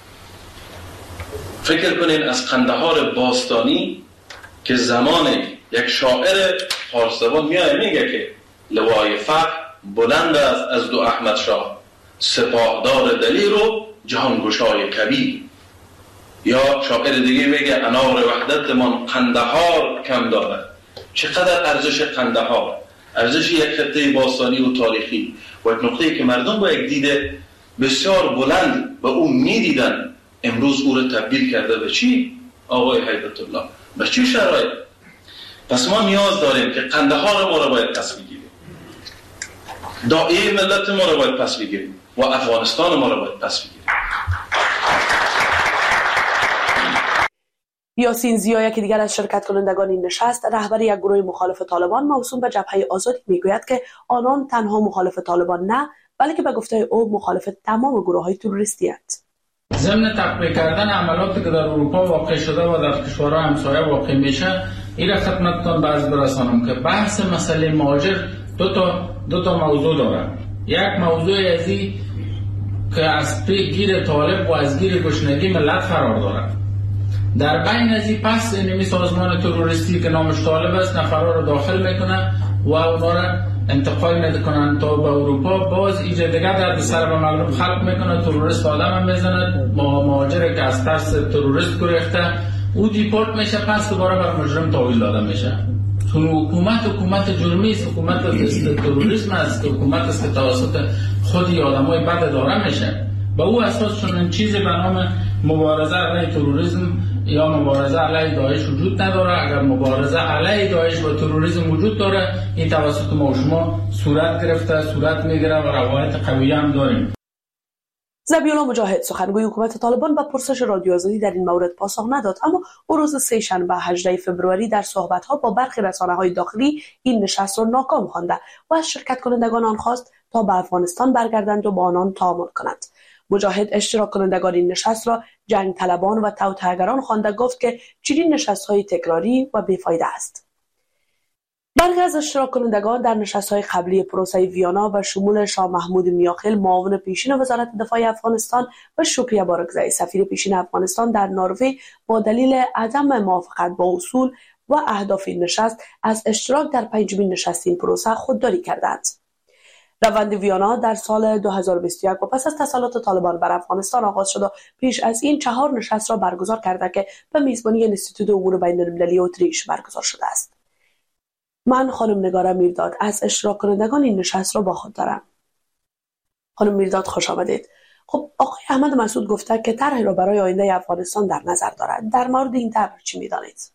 فکر کنین از قندهار باستانی که زمان یک شاعر فارس‌زبان میگه که لوای فقر بلند است از دو احمد شاه، سپاهدار دلیر و جهانگشای کبیر. یا شاعر دیگه میگه انار وحدت من قندهار کم دارد. چقدر ارزش قندهار، ارزش یک خطه باستانی و تاریخی و یک نقطه‌ای که مردم با یک دیده بسیار بلند به او میدیدن، امروز او رو تبدیل کرده به چی؟ آقای هیبت الله، به چی شرایط؟ پس ما نیاز داریم که قندهار ما را باید پس بگیریم، داعیه ملت ما را باید پس بگیریم و افغانستان ما را باید پس بگیریم. یاسین زیا، یکی دیگر از شرکت کنندگان این نشست، رهبر یک گروه مخالف طالبان موسوم به جبهه آزادی میگوید که آنان تنها مخالف طالبان نه، بلکه به گفته او مخالف تمام گروه‌های تروریستی هستند. ضمن تقویه کردن عملاتی که در اروپا واقع شده و در کشورهای همسایه واقع میشه، این را خدمتتون برسانم که بحث مسئله مهاجر دو تا موضوع داره. یک موضوع ازی که از گیر طالب و از گیر گشنگی ملت قرار داره. در بین ازی پس اینمی سازمان تروریستی که نامش طالب است نفرها رو داخل میکنه و اونا رو انتقال میکنن تا به اروپا. باز ایجاد دیگر در سر به مردم خلق میکنه، تروریست آدم هم میزنه، مهاجر که از ترس تروریست گریخته او دیپورت میشه، پس دوباره بر مجرم تحویل داده میشه. چون حکومت جرمی است، حکومت تروریسم است، حکومت است که توسط خودی آدمای بد داره میشه. به او اساس چون چیزی به نام مبارزه علیه تروریسم یا مبارزه علیه داعش وجود نداره. اگر مبارزه علیه داعش و تروریسم وجود داره، این توسط ما و شما صورت گرفته، صورت میگیره و روایت قوی هم داریم. ذبیحالله مجاهد، سخنگوی حکومت طالبان، به پرسش رادیو آزادی در این مورد پاسخ نداد، اما او روز سه‌شنبه 18 فوریه در صحبت‌ها با برخی رسانه‌های داخلی این نشست را ناکام خوانده و از شرکت کنندگان آن خواست تا به افغانستان برگردند و با آنان تعامل کنند. مجاهد اشتراک کنندگان این نشست را جنگ طلبان و توطئه‌گران خوانده، گفت که چنین نشست‌های تکراری و بیفایده است. برخی از اشتراک کنندگان در نشست‌های قبلی پروسه ویانا و شمول شاه محمود میاخیل معاون پیشین وزارت دفاع افغانستان و شکریه بارکزئی سفیر پیشین افغانستان در نروژ با دلیل عدم موافقت با اصول و اهداف این نشست از اشتراک در 5مین نشست این پروسه خودداری کردند. روند ویانا در سال 2021 و پس از تسلط طالبان بر افغانستان آغاز شد و پیش از این 4 نشست را برگزار کرده که به میزبانی انستیتوت امور بین‌المللی اتریش برگزار شده است. من خانم نگاره میرداد از اشتراک کنندگان این نشست را با خود دارم. خانم میرداد خوش آمدید. خب آقای احمد مسعود گفته که طرحی را برای آینده افغانستان در نظر دارد. در مورد این طرح چی می‌دانید؟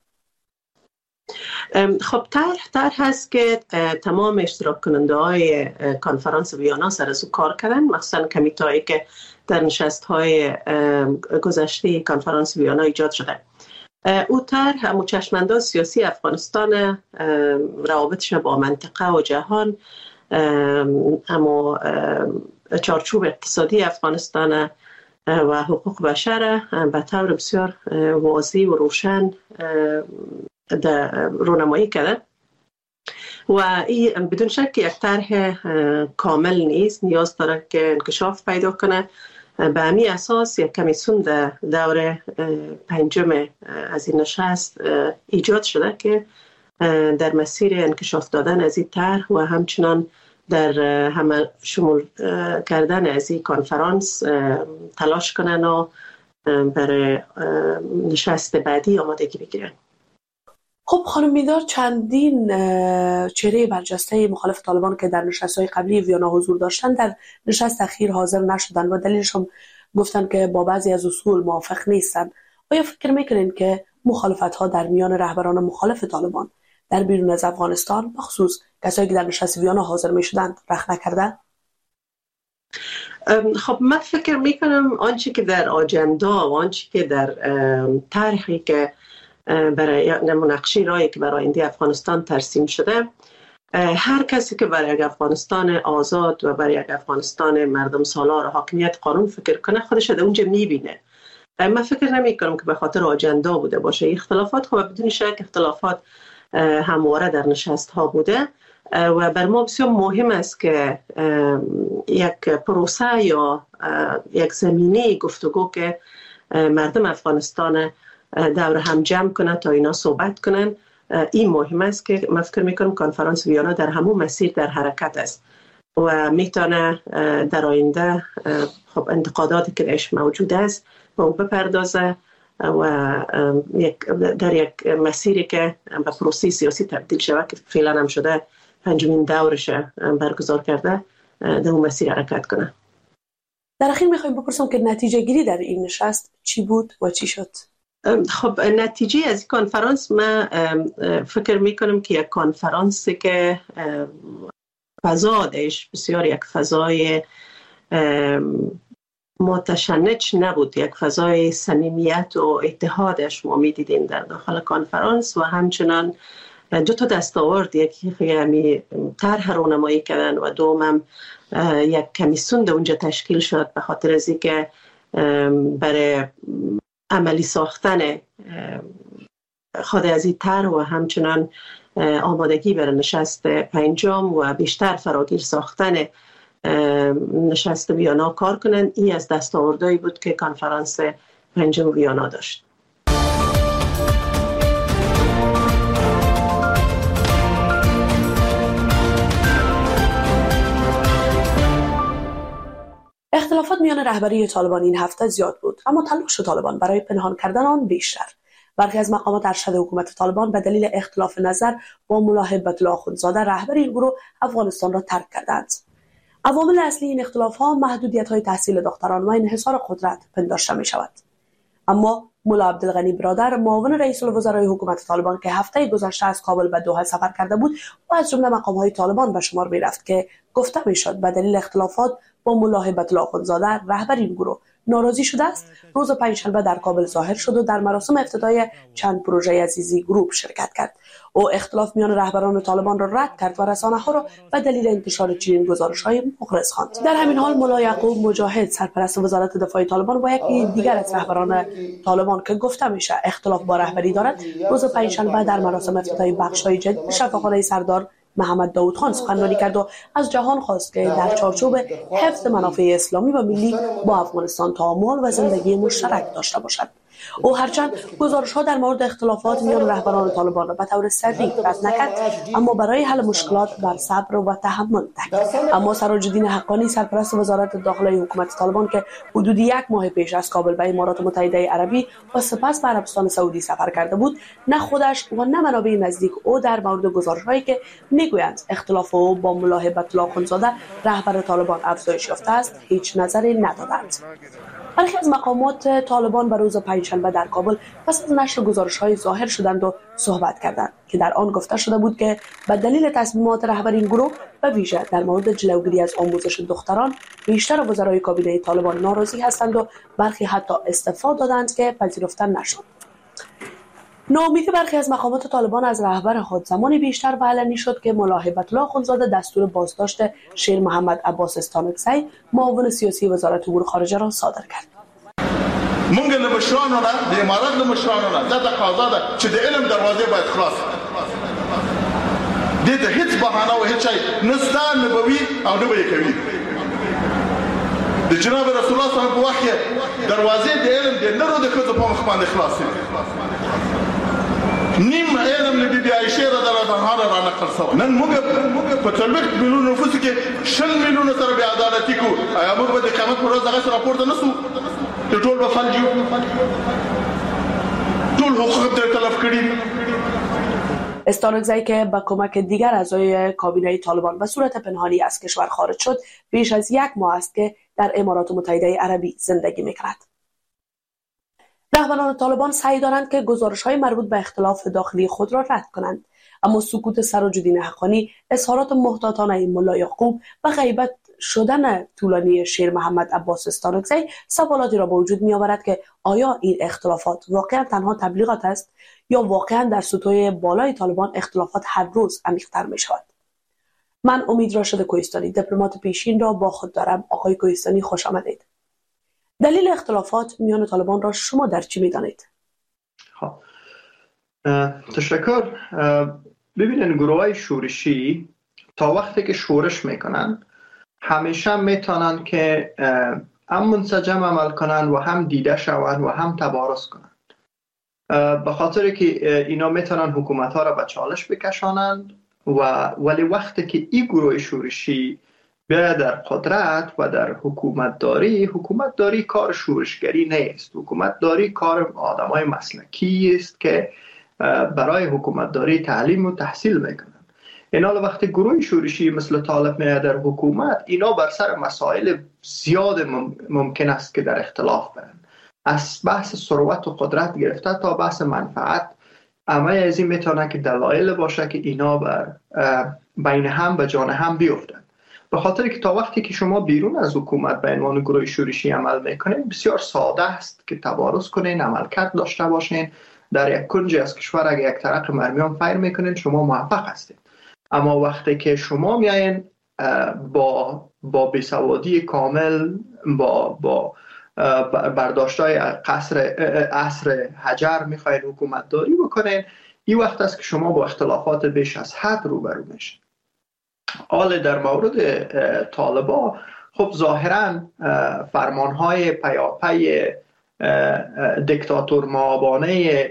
خب طرح هست که تمام اشتراک کننده های کنفرانس ویانا سر از او کار کردن، مخصوصا کمیته که در نشست های گذشته کنفرانس ویانا ایجاد شده. او طرح همون چشمانداز سیاسی افغانستان، روابطش با منطقه و جهان، اما چارچوب اقتصادی افغانستان و حقوق بشر به طور بسیار واضح و روشن رونمایی کرده و این بدون شک یک طرح کامل نیست، نیاز داره که انکشاف پیدا کنه. به همین اساس یک کمیسیون در دور 5 از این نشست ایجاد شده که در مسیر انکشاف دادن از این طرح و همچنان در همه شمول کردن از این کنفرانس تلاش کنن و برای نشست بعدی آمادگی بگیرن. خب خانم میرداد، چندین چهره برجسته مخالف طالبان که در نشست‌های قبلی ویانا حضور داشتن در نشست اخیر حاضر نشدن و دلیلش هم گفتن که با بعضی از اصول موافق نیستن. آیا فکر میکنین که مخالفت‌ها در میان رهبران مخالف طالبان در بیرون از افغانستان، بخصوص کسایی که در نشست ویانا حاضر میشدن، رخ نکرده؟ خب من فکر میکنم آنچه که در آجندا و آنچه که در طرحی که برای مناقشه رایی که برای آینده افغانستان ترسیم شده، هر کسی که برای افغانستان آزاد و برای افغانستان مردم سالار و حاکمیت قانون فکر کنه خودش در اونجا میبینه. من فکر نمی کنم که به خاطر آجندا بوده باشه. اختلافات خب بدون شک اختلافات همواره در نشست ها بوده و بر ما بسیار مهم است که یک پروسه یا یک زمینه گفتگو که مردم افغانستان دور هم جمع کنن تا اینا صحبت کنن، این مهم است که من فکر میکنم کنفرانس ویانا در همون مسیر در حرکت است و میتونه در آینده خب انتقاداتی که درش موجود است به اون بپردازه و در یک مسیری که به پروسه سیاسی تبدیل شود که فعلا هم شده 5مین دورش برگزار کرده، در اون مسیر حرکت کنه. در اخیر میخوایم بپرسم که نتیجه گیری در این نشست چی بود و چی شد؟ خب نتیجه از این کنفرانس من فکر میکنم که یک کنفرانسی که فضایش بسیار یک فضای متشنج نبود، یک فضای صمیمیت و اتحادش ما میدیدیم در داخل کنفرانس و همچنان 2 دستاورد، یکی طرح رونمایی کردن و دوم یک کمیسیون در اونجا تشکیل شد به خاطر از اینکه برای عملی ساختن خود از این طرح و همچنان آمادگی برای نشست 5 و بیشتر فراگیر ساختن نشست ویانا کار کنند. این از دستاوردهایی بود که کنفرانس 5 ویانا داشت. اختلافات میان رهبری طالبان این هفته زیاد بود، اما تلاش طالبان برای پنهان کردن آن بیشتر. برخی از مقامات ارشد حکومت طالبان به دلیل اختلاف نظر با ملا هیبت الله اخوندزاده رهبر این گروه افغانستان را ترک کردند. عوامل اصلی این اختلاف‌ها محدودیت‌های تحصیل دختران و انحصار قدرت پنداشته می‌شود. اما ملا عبدالغنی برادر، معاون رئیس الوزرای حکومت طالبان که هفته گذشته از کابل به دوحه سفر کرده بود و از جمله مقام‌های طالبان به شمار می‌رفت که گفته می‌شد به دلیل اختلافات با ملا هیبت الله اخوندزاده رهبر این گروه ناراضی شده است، روز پنجشنبه در کابل ظاهر شد و در مراسم افتتاحیه چند پروژه عزیزی گروپ شرکت کرد. او اختلاف میان رهبران طالبان را رد کرد و رسانه‌ها را به دلیل انتشار چنین گزارش‌های مغرض خواند. در همین حال ملا یعقوب مجاهد، سرپرست وزارت دفاع طالبان و یکی دیگر از رهبران طالبان که گفته میشه اختلاف با رهبری دارد، روز پنجشنبه در مراسم افتتاحیه بخش‌های جدید شفاخانه سردار محمد داود خان سخنرانی کرد و از جهان خواست که در چارچوب حفظ منافع اسلامی و ملی با افغانستان تعامل و زندگی مشترک داشته باشد. او هرچند گزارش‌ها در مورد اختلافات میان رهبران طالبان را به طور سریع رد نکرد، اما برای حل مشکلات بر صبر و تحمل تاکید. اما سراج الدین حقانی سرپرست وزارت داخله حکومت طالبان که حدود 1 ماه پیش از کابل به امارات متحده عربی و سپس به عربستان سعودی سفر کرده بود، نه خودش و نه منابع نزدیک او در مورد گزارش‌هایی که میگویند اختلاف او با ملا هیبت الله اخوندزاده رهبر طالبان افزایش یافته است هیچ نظری ندادند. برخی از مقامات طالبان به روز پنجشنبه در کابل پس از نشر گزارش‌های ظاهر شدند و صحبت کردند که در آن گفته شده بود که به دلیل تصمیمات رهبر این گروه به ویژه در مورد جلوگیری از آموزش دختران بیشتر وزرای کابینه طالبان ناراضی هستند و برخی حتی استعفا دادند که پذیرفته نشد. ناامیدی برخی از مقامات طالبان از رهبر خود زمانی بیشتر و علنی شد که ملا هیبت الله اخوندزاده دستور بازداشت شیر محمد عباس استانکزی معاون سیاسی وزارت امور خارجه را صادر کرد. مونږ له مشرانو نه د امارات له مشرانو نه دا تقاضا ده چې د علم دروازې باید خلاص دي ته هیڅ بهانه او هیڅ نسته نبوي او نه به کوي د جناب رسول الله صلی الله علیه و آله دروازې د علم د نورو د خزو په مخ باندې خلاص نیم علم له بی عائشه رضی الله عنها را نقل شو نن موږ په 30 میلیون نفوس کې 6 میلیون سره بی عدالتي کو آیا موږ به د قیامت پر ورځ دغه راپورته نسو ټول به فلجو ټول حقوق در تلف کړي. استانکزی که با کمک دیگر اعضای کابینه طالبان به صورت پنهانی از کشور خارج شد، بیش از 1 ماه است که در امارات متحده عربی زندگی می‌کند. رهبران طالبان سعی دارند که گزارش‌های مربوط به اختلاف داخلی خود را رد کنند، اما سکوت سراج الدین حقانی، اظهارات محتاطانه ملا یعقوب و غیبت شدن طولانی شیر محمد عباس استانکزی سوالاتی را به وجود می‌آورد که آیا این اختلافات واقعا تنها تبلیغات است یا واقعا در سطوح بالای طالبان اختلافات هر روز عمیق‌تر می‌شود؟ من امید راشد کوهستانی، دیپلمات پیشین را با خود دارم. آقای کوهستانی خوش آمدید. دلیل اختلافات میان طالبان را شما در چی می‌دانید؟ تشکر. ببینید گروه‌های شورشی تا وقتی که شورش میکنن همیشه میتونن که هم منسجم عمل کنن و هم دیده شوند و هم تبارز کنن، به خاطر که اینا میتونن حکومت ها را به چالش بکشانند ولی وقتی که این گروه شورشی بیاید در قدرت و در حکومت داری کار شورشگری نیست. حکومت داری کار آدم های مسلکی است که برای حکومت داری تعلیم و تحصیل میکنن. اینا وقتی گروه شورشی مثل طالب میاد در حکومت، اینا بر سر مسائل زیاد ممکن است که در اختلاف برن، از بحث ثروت و قدرت گرفته تا بحث منفعت. اما از این میتونه که دلایل باشه که اینا بین هم به جان هم بیفتن، به خاطر که تا وقتی که شما بیرون از حکومت به عنوان گروه شورشی عمل میکنین بسیار ساده است که تبارز کنین، عملکرد داشته باشین، در یک کنج از کشور اگه یک ترق مرمیان فیر میکنین شما موفق هستید. اما وقتی که شما میاین با بیسوادی کامل، با برداشتای عصر حجر میخواین حکومت داری بکنین، این وقت است که شما با اختلافات بیش از حد روبرو میشین. حال در مورد طالبان، خب ظاهرا فرمانهای پیاپی دیکتاتور مابانه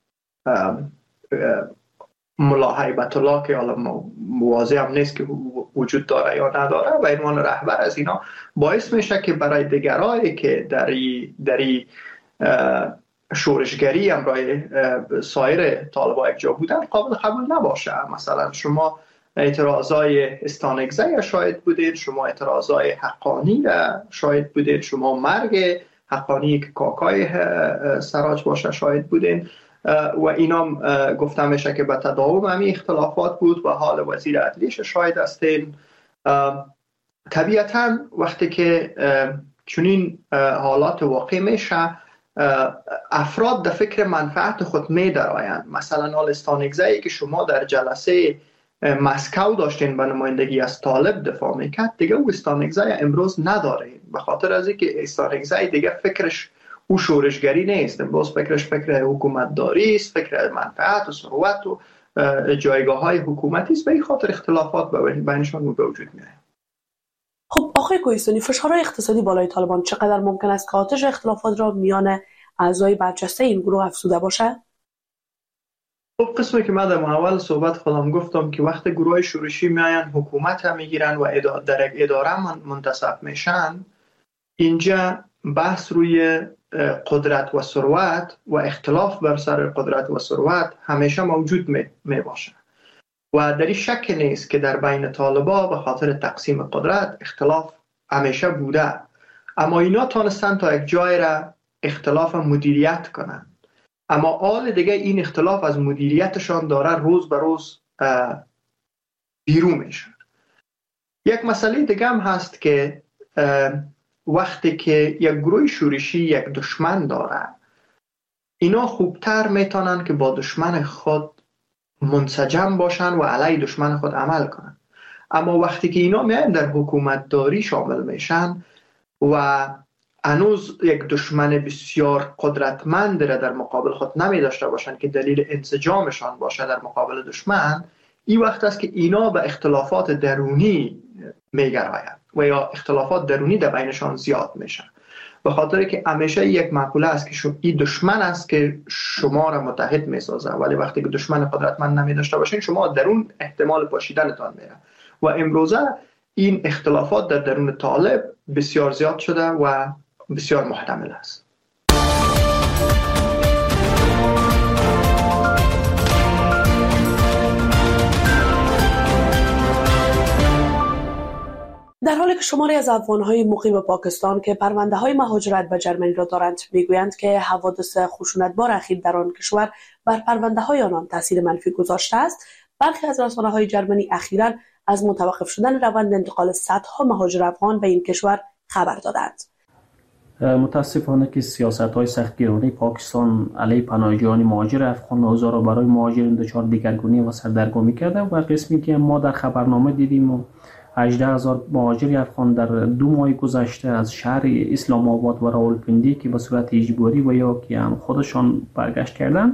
ملا هیبت الله که حالا واضح هم نیست که وجود داره یا نداره و عنوان رهبر از اینا باعث میشه که برای دیگرایی که در شورشگری همراه سایر طالبان یک جا بودن قابل قبول نباشه. مثلا شما اعتراضای استانکزی شاهد بودید، شما اعتراضای حقانی شاهد بودید، شما مرگ حقانی که کاکای سراج باشه شاهد بودید و اینا گفته میشه که به تداوم همین اختلافات بود و حال وزیر عدلیش شاهد هستین. طبیعتا وقتی که چنین حالات واقع میشه افراد در فکر منفعت خود می درآیند. مثلا حال استانکزی که شما در جلسه مسکو داشتین به نمایندگی از طالب دفاع میکرد، دیگه او استانکزی امروز نداره، به خاطر از اینکه استانکزی دیگه فکرش او شورشگری نیست، امروز فکرش فکر حکومت داری است، فکر منفعت و ثروت و جایگاه های حکومتی است. به این خاطر اختلافات بینشان به وجود میاد. خب آقای کوهستانی، فشارهای اقتصادی بالای طالبان چقدر ممکن است که آتش اختلافات را میان اعضای برجسته این گروه افزوده باشد؟ خب قسمی که من در اول صحبت خودم گفتم که وقت گروه شورشی میاین حکومت هم میگیرن و در یک اداره منتصب میشن، اینجا بحث روی قدرت و ثروت و اختلاف بر سر قدرت و ثروت همیشه موجود می باشه و در این شک نیست که در بین طالبا به خاطر تقسیم قدرت اختلاف همیشه بوده، اما اینا تانستن تا یک جای را اختلاف مدیریت کنن، اما حال دیگه این اختلاف از مدیریتشان داره روز به روز بیرون میشه. یک مسئله دیگه هم هست که وقتی که یک گروه شورشی یک دشمن داره، اینا خوبتر میتونن که با دشمن خود منسجم باشن و علیه دشمن خود عمل کنن، اما وقتی که اینا میان در حکومت داری شامل میشن و هنوز یک دشمن بسیار قدرتمند را در مقابل خود نمی داشته باشند که دلیل انسجامشان باشه در مقابل دشمن، این وقت است که اینا به اختلافات درونی میگرایند و یا اختلافات درونی در بینشان زیاد میشه، به خاطر که همیشه یک مقوله است که این دشمن است که شما را متحد میسازه، ولی وقتی که دشمن قدرتمند نمی داشته باشین شما درون احتمال پاشیدنتان میره و امروزه این اختلافات در درون طالب بسیار زیاد شده و بسیار محتمل است. در حالی که شماری از افغان‌های مقیم پاکستان که پرونده‌های مهاجرت به جرمنی را دارند میگویند که حوادث خشونتبار اخیر در آن کشور بر پرونده‌های آنان تاثیر منفی گذاشته است، برخی از رسانه‌های جرمنی اخیراً از متوقف شدن روند انتقال صدها مهاجر افغان به این کشور خبر دادند. متاسفانه که سیاست‌های سختگیرانه پاکستان علیه پناهجویان مهاجر افغان اوضاع را برای مهاجرین دچار دگرگونی و سردرگمی کرده و قسمی که ما در خبرنامه دیدیم 18,000 مهاجر افغان در 2 ماه گذشته از شهر اسلام آباد و راولپنڈی که به صورت اجباری و یا که هم خودشان برگشت کردند.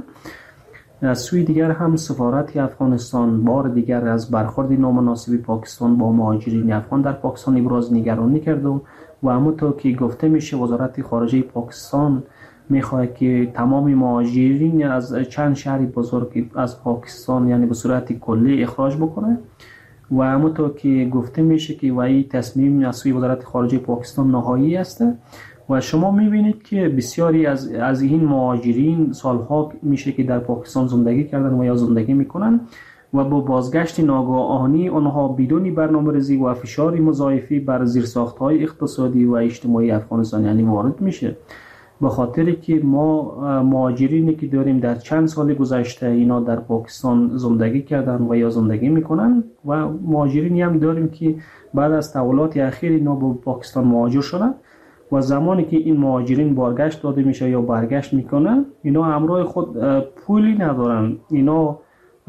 از سوی دیگر هم سفارت افغانستان بار دیگر از برخورد نامناسب پاکستان با مهاجرین افغان در پاکستان ابراز نگرانی کرد و همونطور که گفته میشه وزارت خارجه پاکستان میخواد که تمام مهاجرین از چند شهر بزرگ از پاکستان یعنی به صورت کلی اخراج بکنه و همونطور که گفته میشه که این تصمیم از سوی وزارت خارجه پاکستان نهایی است و شما میبینید که بسیاری از این مهاجرین سالها میشه که در پاکستان زندگی کردن و یا زندگی میکنن و با بازگشت ناگهانی آنها بدون برنامه‌ریزی و فشار مضاعفی بر زیرساخت‌های اقتصادی و اجتماعی افغانستان یعنی وارد میشه، به خاطر که ما مهاجرینی که داریم در چند سال گذشته اینا در پاکستان زندگی کردن و یا زندگی میکنن و مهاجرینی هم داریم که بعد از تحولات اخیر اینا به پاکستان مهاجر شدن و زمانی که این مهاجرین بازگشت داده میشه یا برگشت میکنن اینا همراه خود پولی ندارن، اینا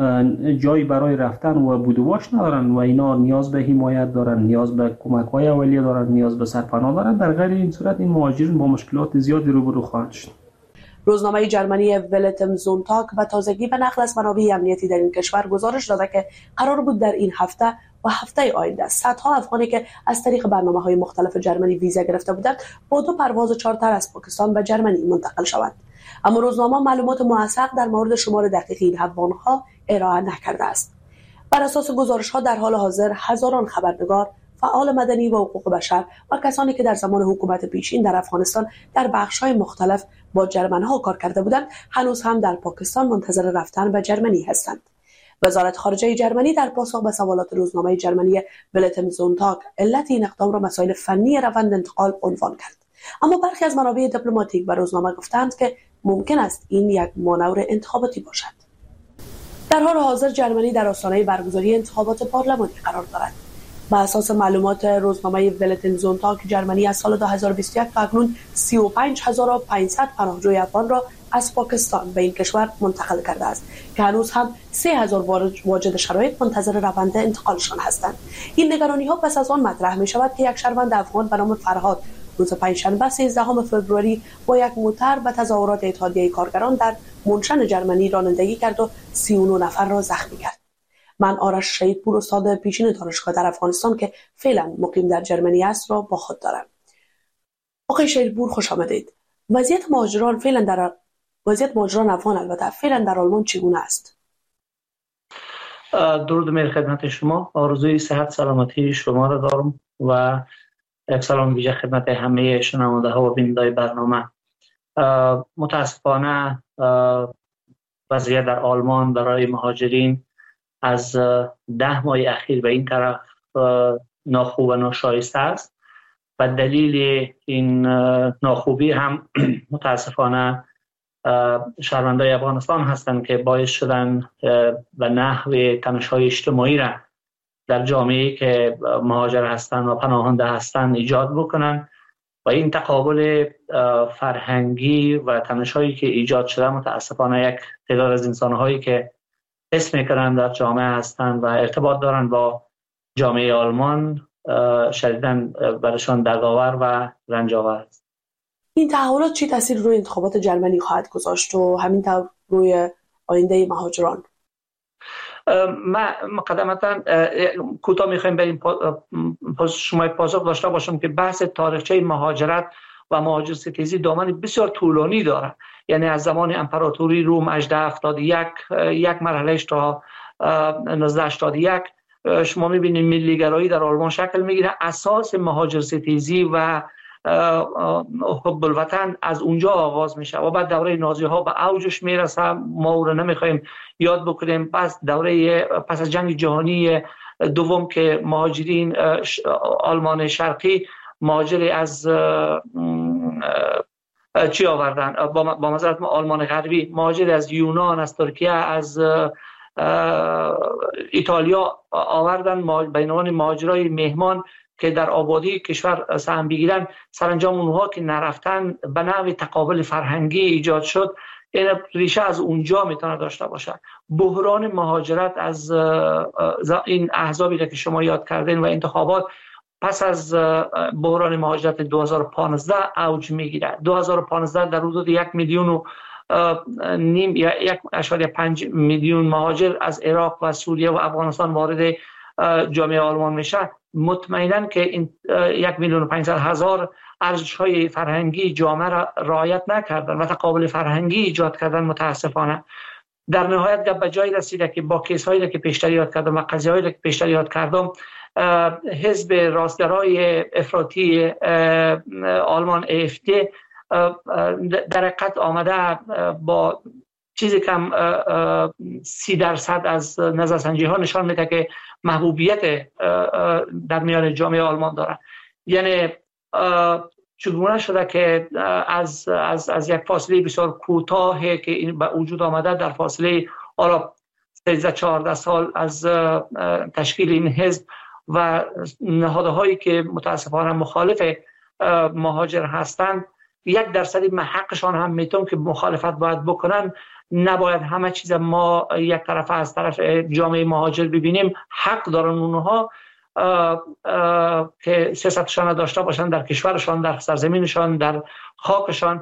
جایی برای رفتن و بود و باش ندارن و اینا نیاز به حمایت دارن، نیاز به کمک‌های اولیه دارن، نیاز به سرپناه دارن. در غیر این صورت این مهاجرین با مشکلات زیادی روبرو خواهند شد. روزنامه جرمنی ولت ام زونتاگ به تازگی به نقل از منابع امنیتی در این کشور گزارش داده که قرار بود در این هفته و هفته آینده صدها افغانی که از طریق برنامه‌های مختلف جرمنی ویزا گرفته بودند با 2 پرواز چارتر از پاکستان به جرمنی منتقل شوند، اما روزنامه معلومات موثق در مورد شمار دقیق این افغان‌ها ارائه نکرده است. بر اساس گزارش‌ها در حال حاضر هزاران خبرنگار، فعال مدنی و حقوق بشر و کسانی که در زمان حکومت پیشین در افغانستان در بخش‌های مختلف با جرمن‌ها کار کرده بودند هنوز هم در پاکستان منتظر رفتن به جرمنی هستند. وزارت خارجه جرمنی در پاسخ به سوالات روزنامه جرمنی ولت ام زونتاگ علت این اقدام را مسائل فنی روند انتقال عنوان کرد، اما برخی از منابع دیپلماتیک به روزنامه گفتند که ممکن است این یک مانور انتخاباتی باشد. در حال حاضر جرمنی در آستانه برگزاری انتخابات پارلمانی قرار دارد. بر اساس معلومات روزنامه ولت ام زونتاگ جرمنی از سال 2021 تا اکنون 35500 پناهجوی افغان را از پاکستان به این کشور منتقل کرده است که هنوز هم 3000 واجد شرایط منتظر روند انتقالشان هستند. این نگرانی‌ها پس از آن مطرح می‌شود که یک شهروند افغان به نام فرهاد روز پنجشنبه 13 فوریه با یک موتر به تظاهرات اتحادیه کارگران در مونشن جرمنی رانندگی کرد و 39 نفر را زخمی کرد. من آرش شهیدپور استاد پیشین دانشگاه در افغانستان که فعلا مقیم در جرمنی است را با خود دارم. آقای شهیدپور خوش آمدید. وضعیت مهاجران افغان البته فعلا در آلمان چگونه است؟ درود میل خدمت شما. آرزوی صحت سلامتی شما را دارم و یک سلام ویژه خدمت همه شنونده ها و بیننده برنامه. متاسفانه وضعیت در آلمان برای مهاجرین از 10 ماه اخیر به این طرف ناخوب و ناشایسته است و دلیل این ناخوبی هم متاسفانه شهروندان افغانستان هستند که باعث شدن به نحو تنش‌های اجتماعی را در جامعه‌ای که مهاجر هستند و پناهنده هستند ایجاد بکنن و این تقابل فرهنگی و تنش‌هایی که ایجاد شده متاسفانه یک تعداد از انسان‌هایی که اسم می‌کنن در جامعه هستند و ارتباط دارن با جامعه آلمان شدیداً برشان دردآور و رنج‌آور است. این تحولات چی تاثیر روی انتخابات جرمنی خواهد گذاشت و همینطور روی آینده مهاجران؟ ما مقدمتا کوتاه میخوایم بریم شما پاسخ داشته باشم که بحث تاریخچه مهاجرت و مهاجرستیزی دامن بسیار طولانی داره. یعنی از زمان امپراتوری روم 1871 یک مرحلهش تا 1981 شما میبینید ملیگرایی در آلمان شکل میگیره. اساس مهاجرستیزی و حب الوطن از اونجا آغاز میشه و بعد دوره نازی ها به اوجش میرسه. ما او رو نمیخوایم یاد بکنیم. پس از جنگ جهانی دوم که مهاجرین آلمان شرقی مهاجری از چی آوردن با معذرت آلمان غربی مهاجری از یونان، از ترکیه، از ایتالیا آوردن به عنوان مهاجرای مهمان که در آبادی کشور سهم بگیرن. سرانجام اونها که نرفتن به نحو تقابل فرهنگی ایجاد شد. این ریشه از اونجا میتونه داشته باشه. بحران مهاجرت از این احزابی که شما یاد کردین و انتخابات پس از بحران مهاجرت 2015 اوج میگیره. 2015 در حدود 1.5 میلیون یا 1.5 میلیون مهاجر از عراق و سوریه و افغانستان وارد جامعه آلمان میشه. مطمئناً که این 1,500,000 ارزش‌های فرهنگی جامعه را رعایت نکردن و تقابل فرهنگی ایجاد کردن. متاسفانه در نهایت گپ به جایی رسیده که با کیس‌هایی که پیشتر یاد کردم و قضیه‌هایی که پیشتر یاد کردم حزب راستگرای افراطی آلمان AfD در حقیقت آمده با چیزی کم 30% از نظرسنجی ها نشان میده که محبوبیت در میان جامعه آلمان داره. یعنی چگونه شده که از یک فاصله بسیار کوتاه که این به وجود آمده در فاصله 13-14 سال از تشکیل این حزب و نهادهایی که متاسفانه مخالف مهاجر هستند 1% حقشان هم میتون که مخالفت باید بکنن. نباید همه چیز ما یک طرف از طرف جامعه مهاجر ببینیم. حق دارن اونها که سیاستشان داشته باشن در کشورشان، در سرزمینشان، در خاکشان.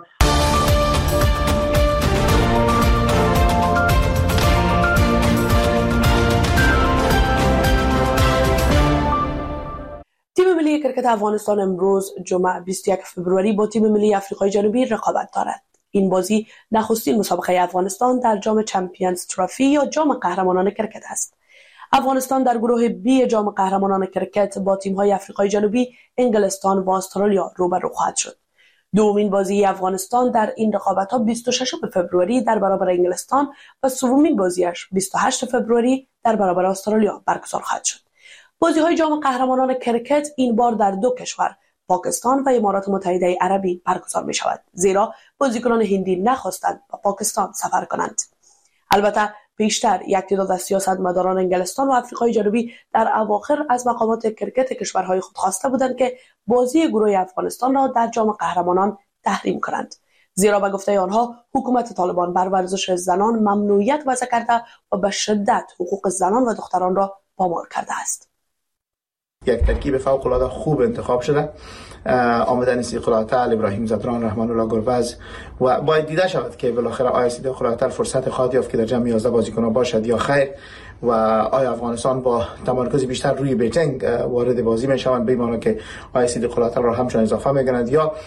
تیم ملی کرکت افغانستان امروز جمعه 21 فوریه با تیم ملی آفریقای جنوبی رقابت دارد. این بازی نخستین مسابقه افغانستان در جام چمپیونز ترافی یا جام قهرمانان کرکت است. افغانستان در گروه بی جام قهرمانان کرکت با تیم‌های آفریقای جنوبی، انگلستان و استرالیا روبرو خواهد شد. دومین بازی افغانستان در این رقابت‌ها 26 فوریه در برابر انگلستان و سومین بازیش 28 فوریه در برابر استرالیا برگزار خواهد شد. بازی‌های جام قهرمانان کرکت این بار در دو کشور، پاکستان و امارات متحده عربی برگزار می شود، زیرا بازیکنان هندی نخواستند به پاکستان سفر کنند. البته پیشتر یک تعداد از سیاستمداران انگلستان و آفریقای جنوبی در اواخر از مقامات کرکت کشورهای خود خواسته بودند که بازی گروه افغانستان را در جام قهرمانان تحریم کنند، زیرا به گفته آنها حکومت طالبان بر ورزش زنان ممنوعیت وضع کرده و به شدت حقوق زنان و دختران را پامال کرده است. یک ترکیب فوق العاده خوب انتخاب شده. آمدن سیقلاتل، ابراهیم زدران، رحمان الله گربز و باید دیده شود که بالاخره آیا سیقلاتل فرصت خواهد یافت که در جمع 11 بازیکن باشد یا خیر، و آیا افغانستان با تمرکز بیشتر روی بیتنگ وارد بازی میشوند، به معنی که آیا سیقلاتل را همچنان اضافه میکنند یا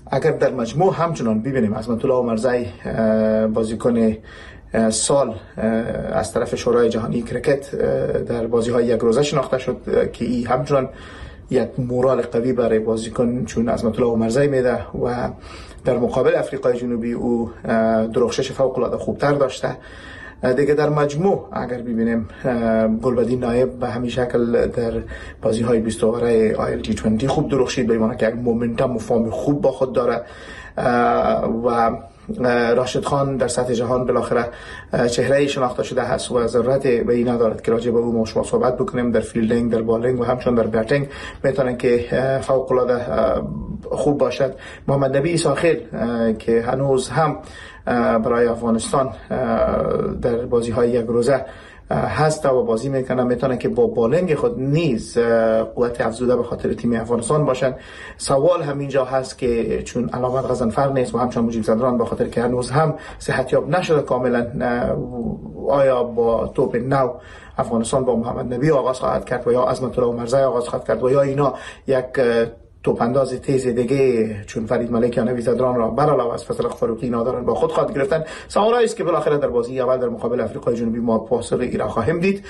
اگر در مجموع همچنان ببینیم عظمت الله عمرزی بازیکن سال از طرف شورای جهانی کرکت در بازی‌های یک روزه شناخته شد که این همچنان یک مورال قوی برای بازیکن چون عظمت الله عمرزی میده و در مقابل افریقای جنوبی او درخشش فوق‌العاده خوبتر داشته. دیگه در مجموع اگر ببینیم گلبدین نایب به همین شکل در بازی‌های 20 اوره ILT20 خوب درخشید، به معنی که یک مومنتوم و فرم خوب با خود داره و راشد خان در سطح جهان بالاخره چهره شناخته شده هست و ضرورت به این ندارد که راجع به او ما شما صحبت بکنیم. در فیلدینگ، در بالینگ و همچنین در بتینگ میتونن که فوق العاده خوب باشد. محمد نبی عیساخیل که هنوز هم برای افغانستان در بازی‌های یک روزه هست و بازی میکنه، میتونه که با بالنگ خود نیز قوت افزوده به خاطر تیم افغانستان باشن. سوال همینجا هست که چون علامت غضنفر نیست و همچنان مجیب زدران به خاطر که هنوز هم صحتیاب نشده کاملا، آیا با توپ نو افغانستان با محمد نبی آغاز خواهد کرد و یا عظمت الله عمرزی آغاز خواهد کرد و یا اینا یک توپانداز تیز دیگه چون فرید ملک یا نوید زدران را برعلاوه از فضل فاروقی نادرن با خود خواهد گرفتن؟ سوالایی است که بالاخره در بازی اول در مقابل افریقای جنوبی ما پاسخ ایران خواهیم دید.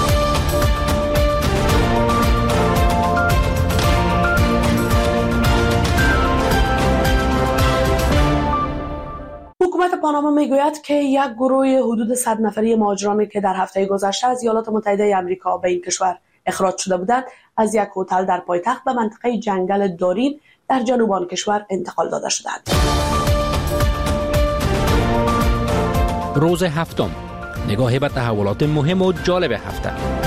حکومت پاناما میگوید که یک گروه حدود 100 نفری مهاجرانی که در هفته گذشته از ایالات متحده آمریکا به این کشور اخراج شده بودند از یک هتل در پایتخت به منطقه جنگل دارین در جنوب آن کشور انتقال داده شدند. روز هفتم، نگاهی به تحولات مهم و جالب هفته.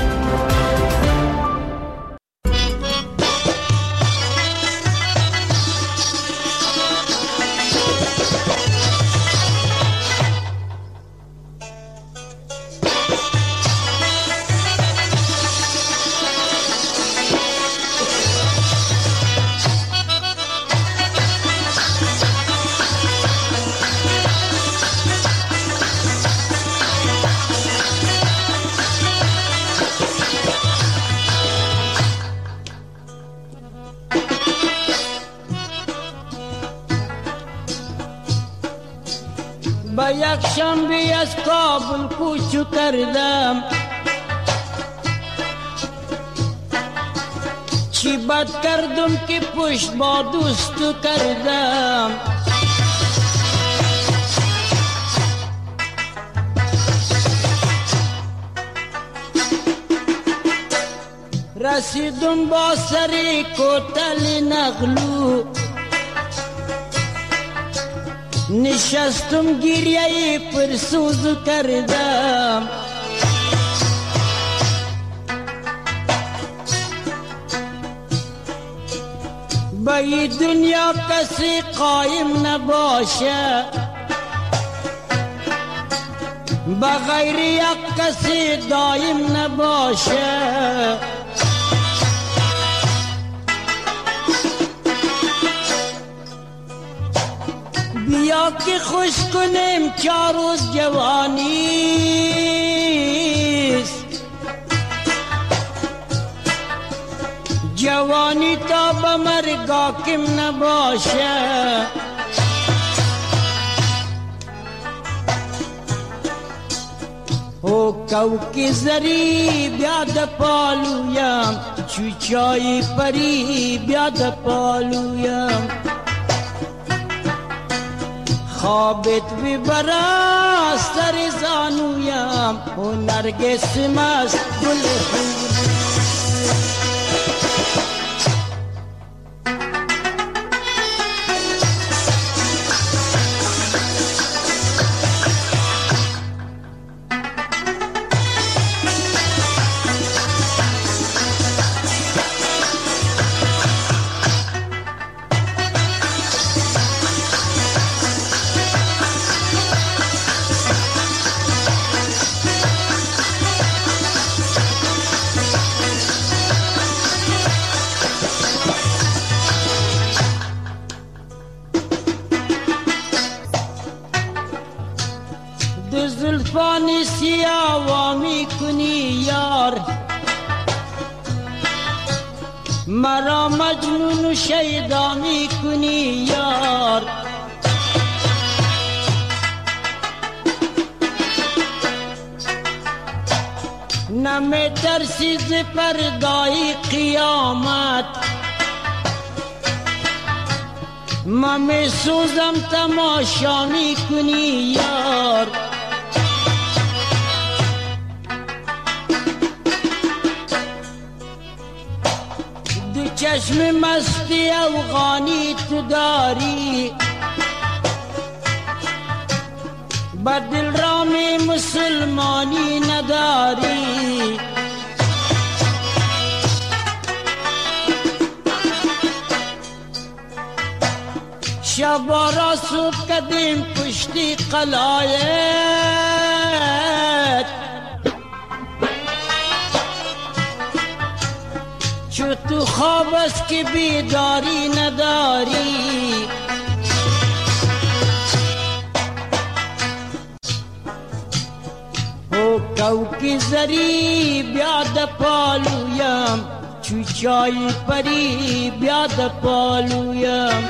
با یک شنبه از کابل کوچو کردم، چی بد کردم که پشت با دوستو کردم. رسیدم با سری کوتل نغلو، نشستم گریه پرسوز کردم. با این دنیا کسی قایم نباشه، بغیر یک کسی دایم نباشه. بیا که خوش کنیم 4 روز جوانیست، جوانی تا به مرگ حاکم نباشه. او کوکی زری بیاد پالویم، چوچای پری بیاد پالویم. خوابت ببرا سر زانویم و نرگس مست گل زلفان سیاه وا میکنی یار، مرا مجنون و شیدا می کنی یار. نمی ترسی ز پردای قیامت، من می سوزم تماشا می کنی یار. دو چشم مستی افغانی تو داری، بر دل رام مسلمانی نداری. شب را صبح کدیم پشتی قلایت، چو تو خواب است که بیداری نداری. کوکی زری بیاد پالویم، چو چای پری بیاد پالویم.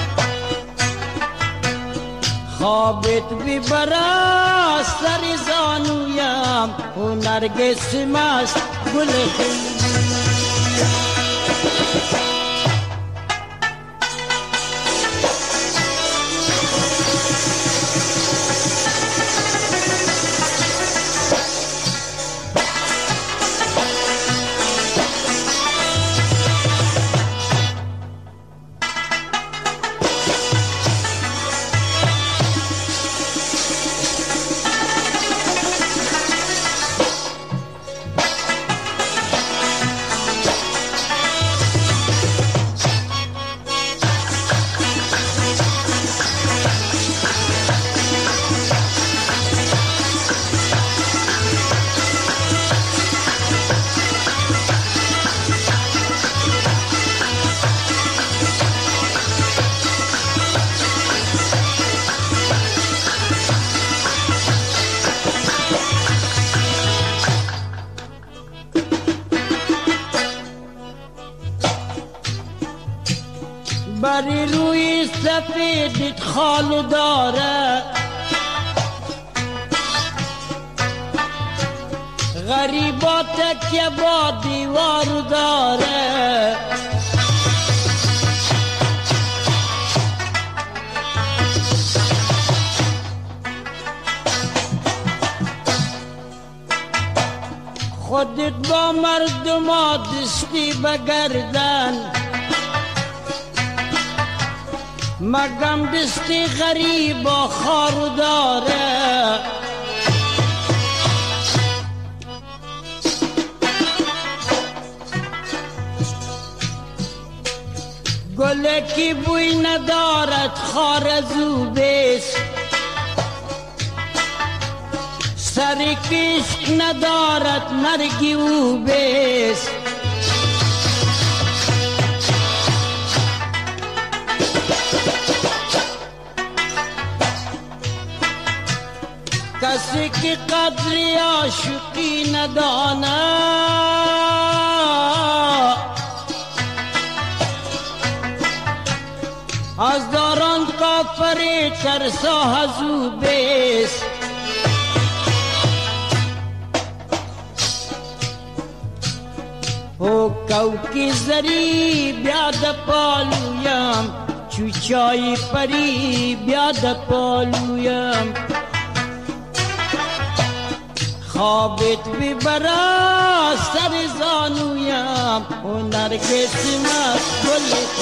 خوابت ببرا سر زانویم، و نرگس مست گل خویم. بری روی سفیدت خال داره، غریبات که با دیوار داره. خودت با مردم دستی بگردن، مگم دستی غریب و خار داره. گل کی بوی ندارد خار از او بیست، سر کشک ندارد مرگی او بیست. کسی که قدری عاشقی نداند، از داران کافر ترسا از او بیست. او کوکی زری بیاد پالویم، چو چای پری بیاد پالویم. خوابت ببرا سر زانویم، و نرگس مست گل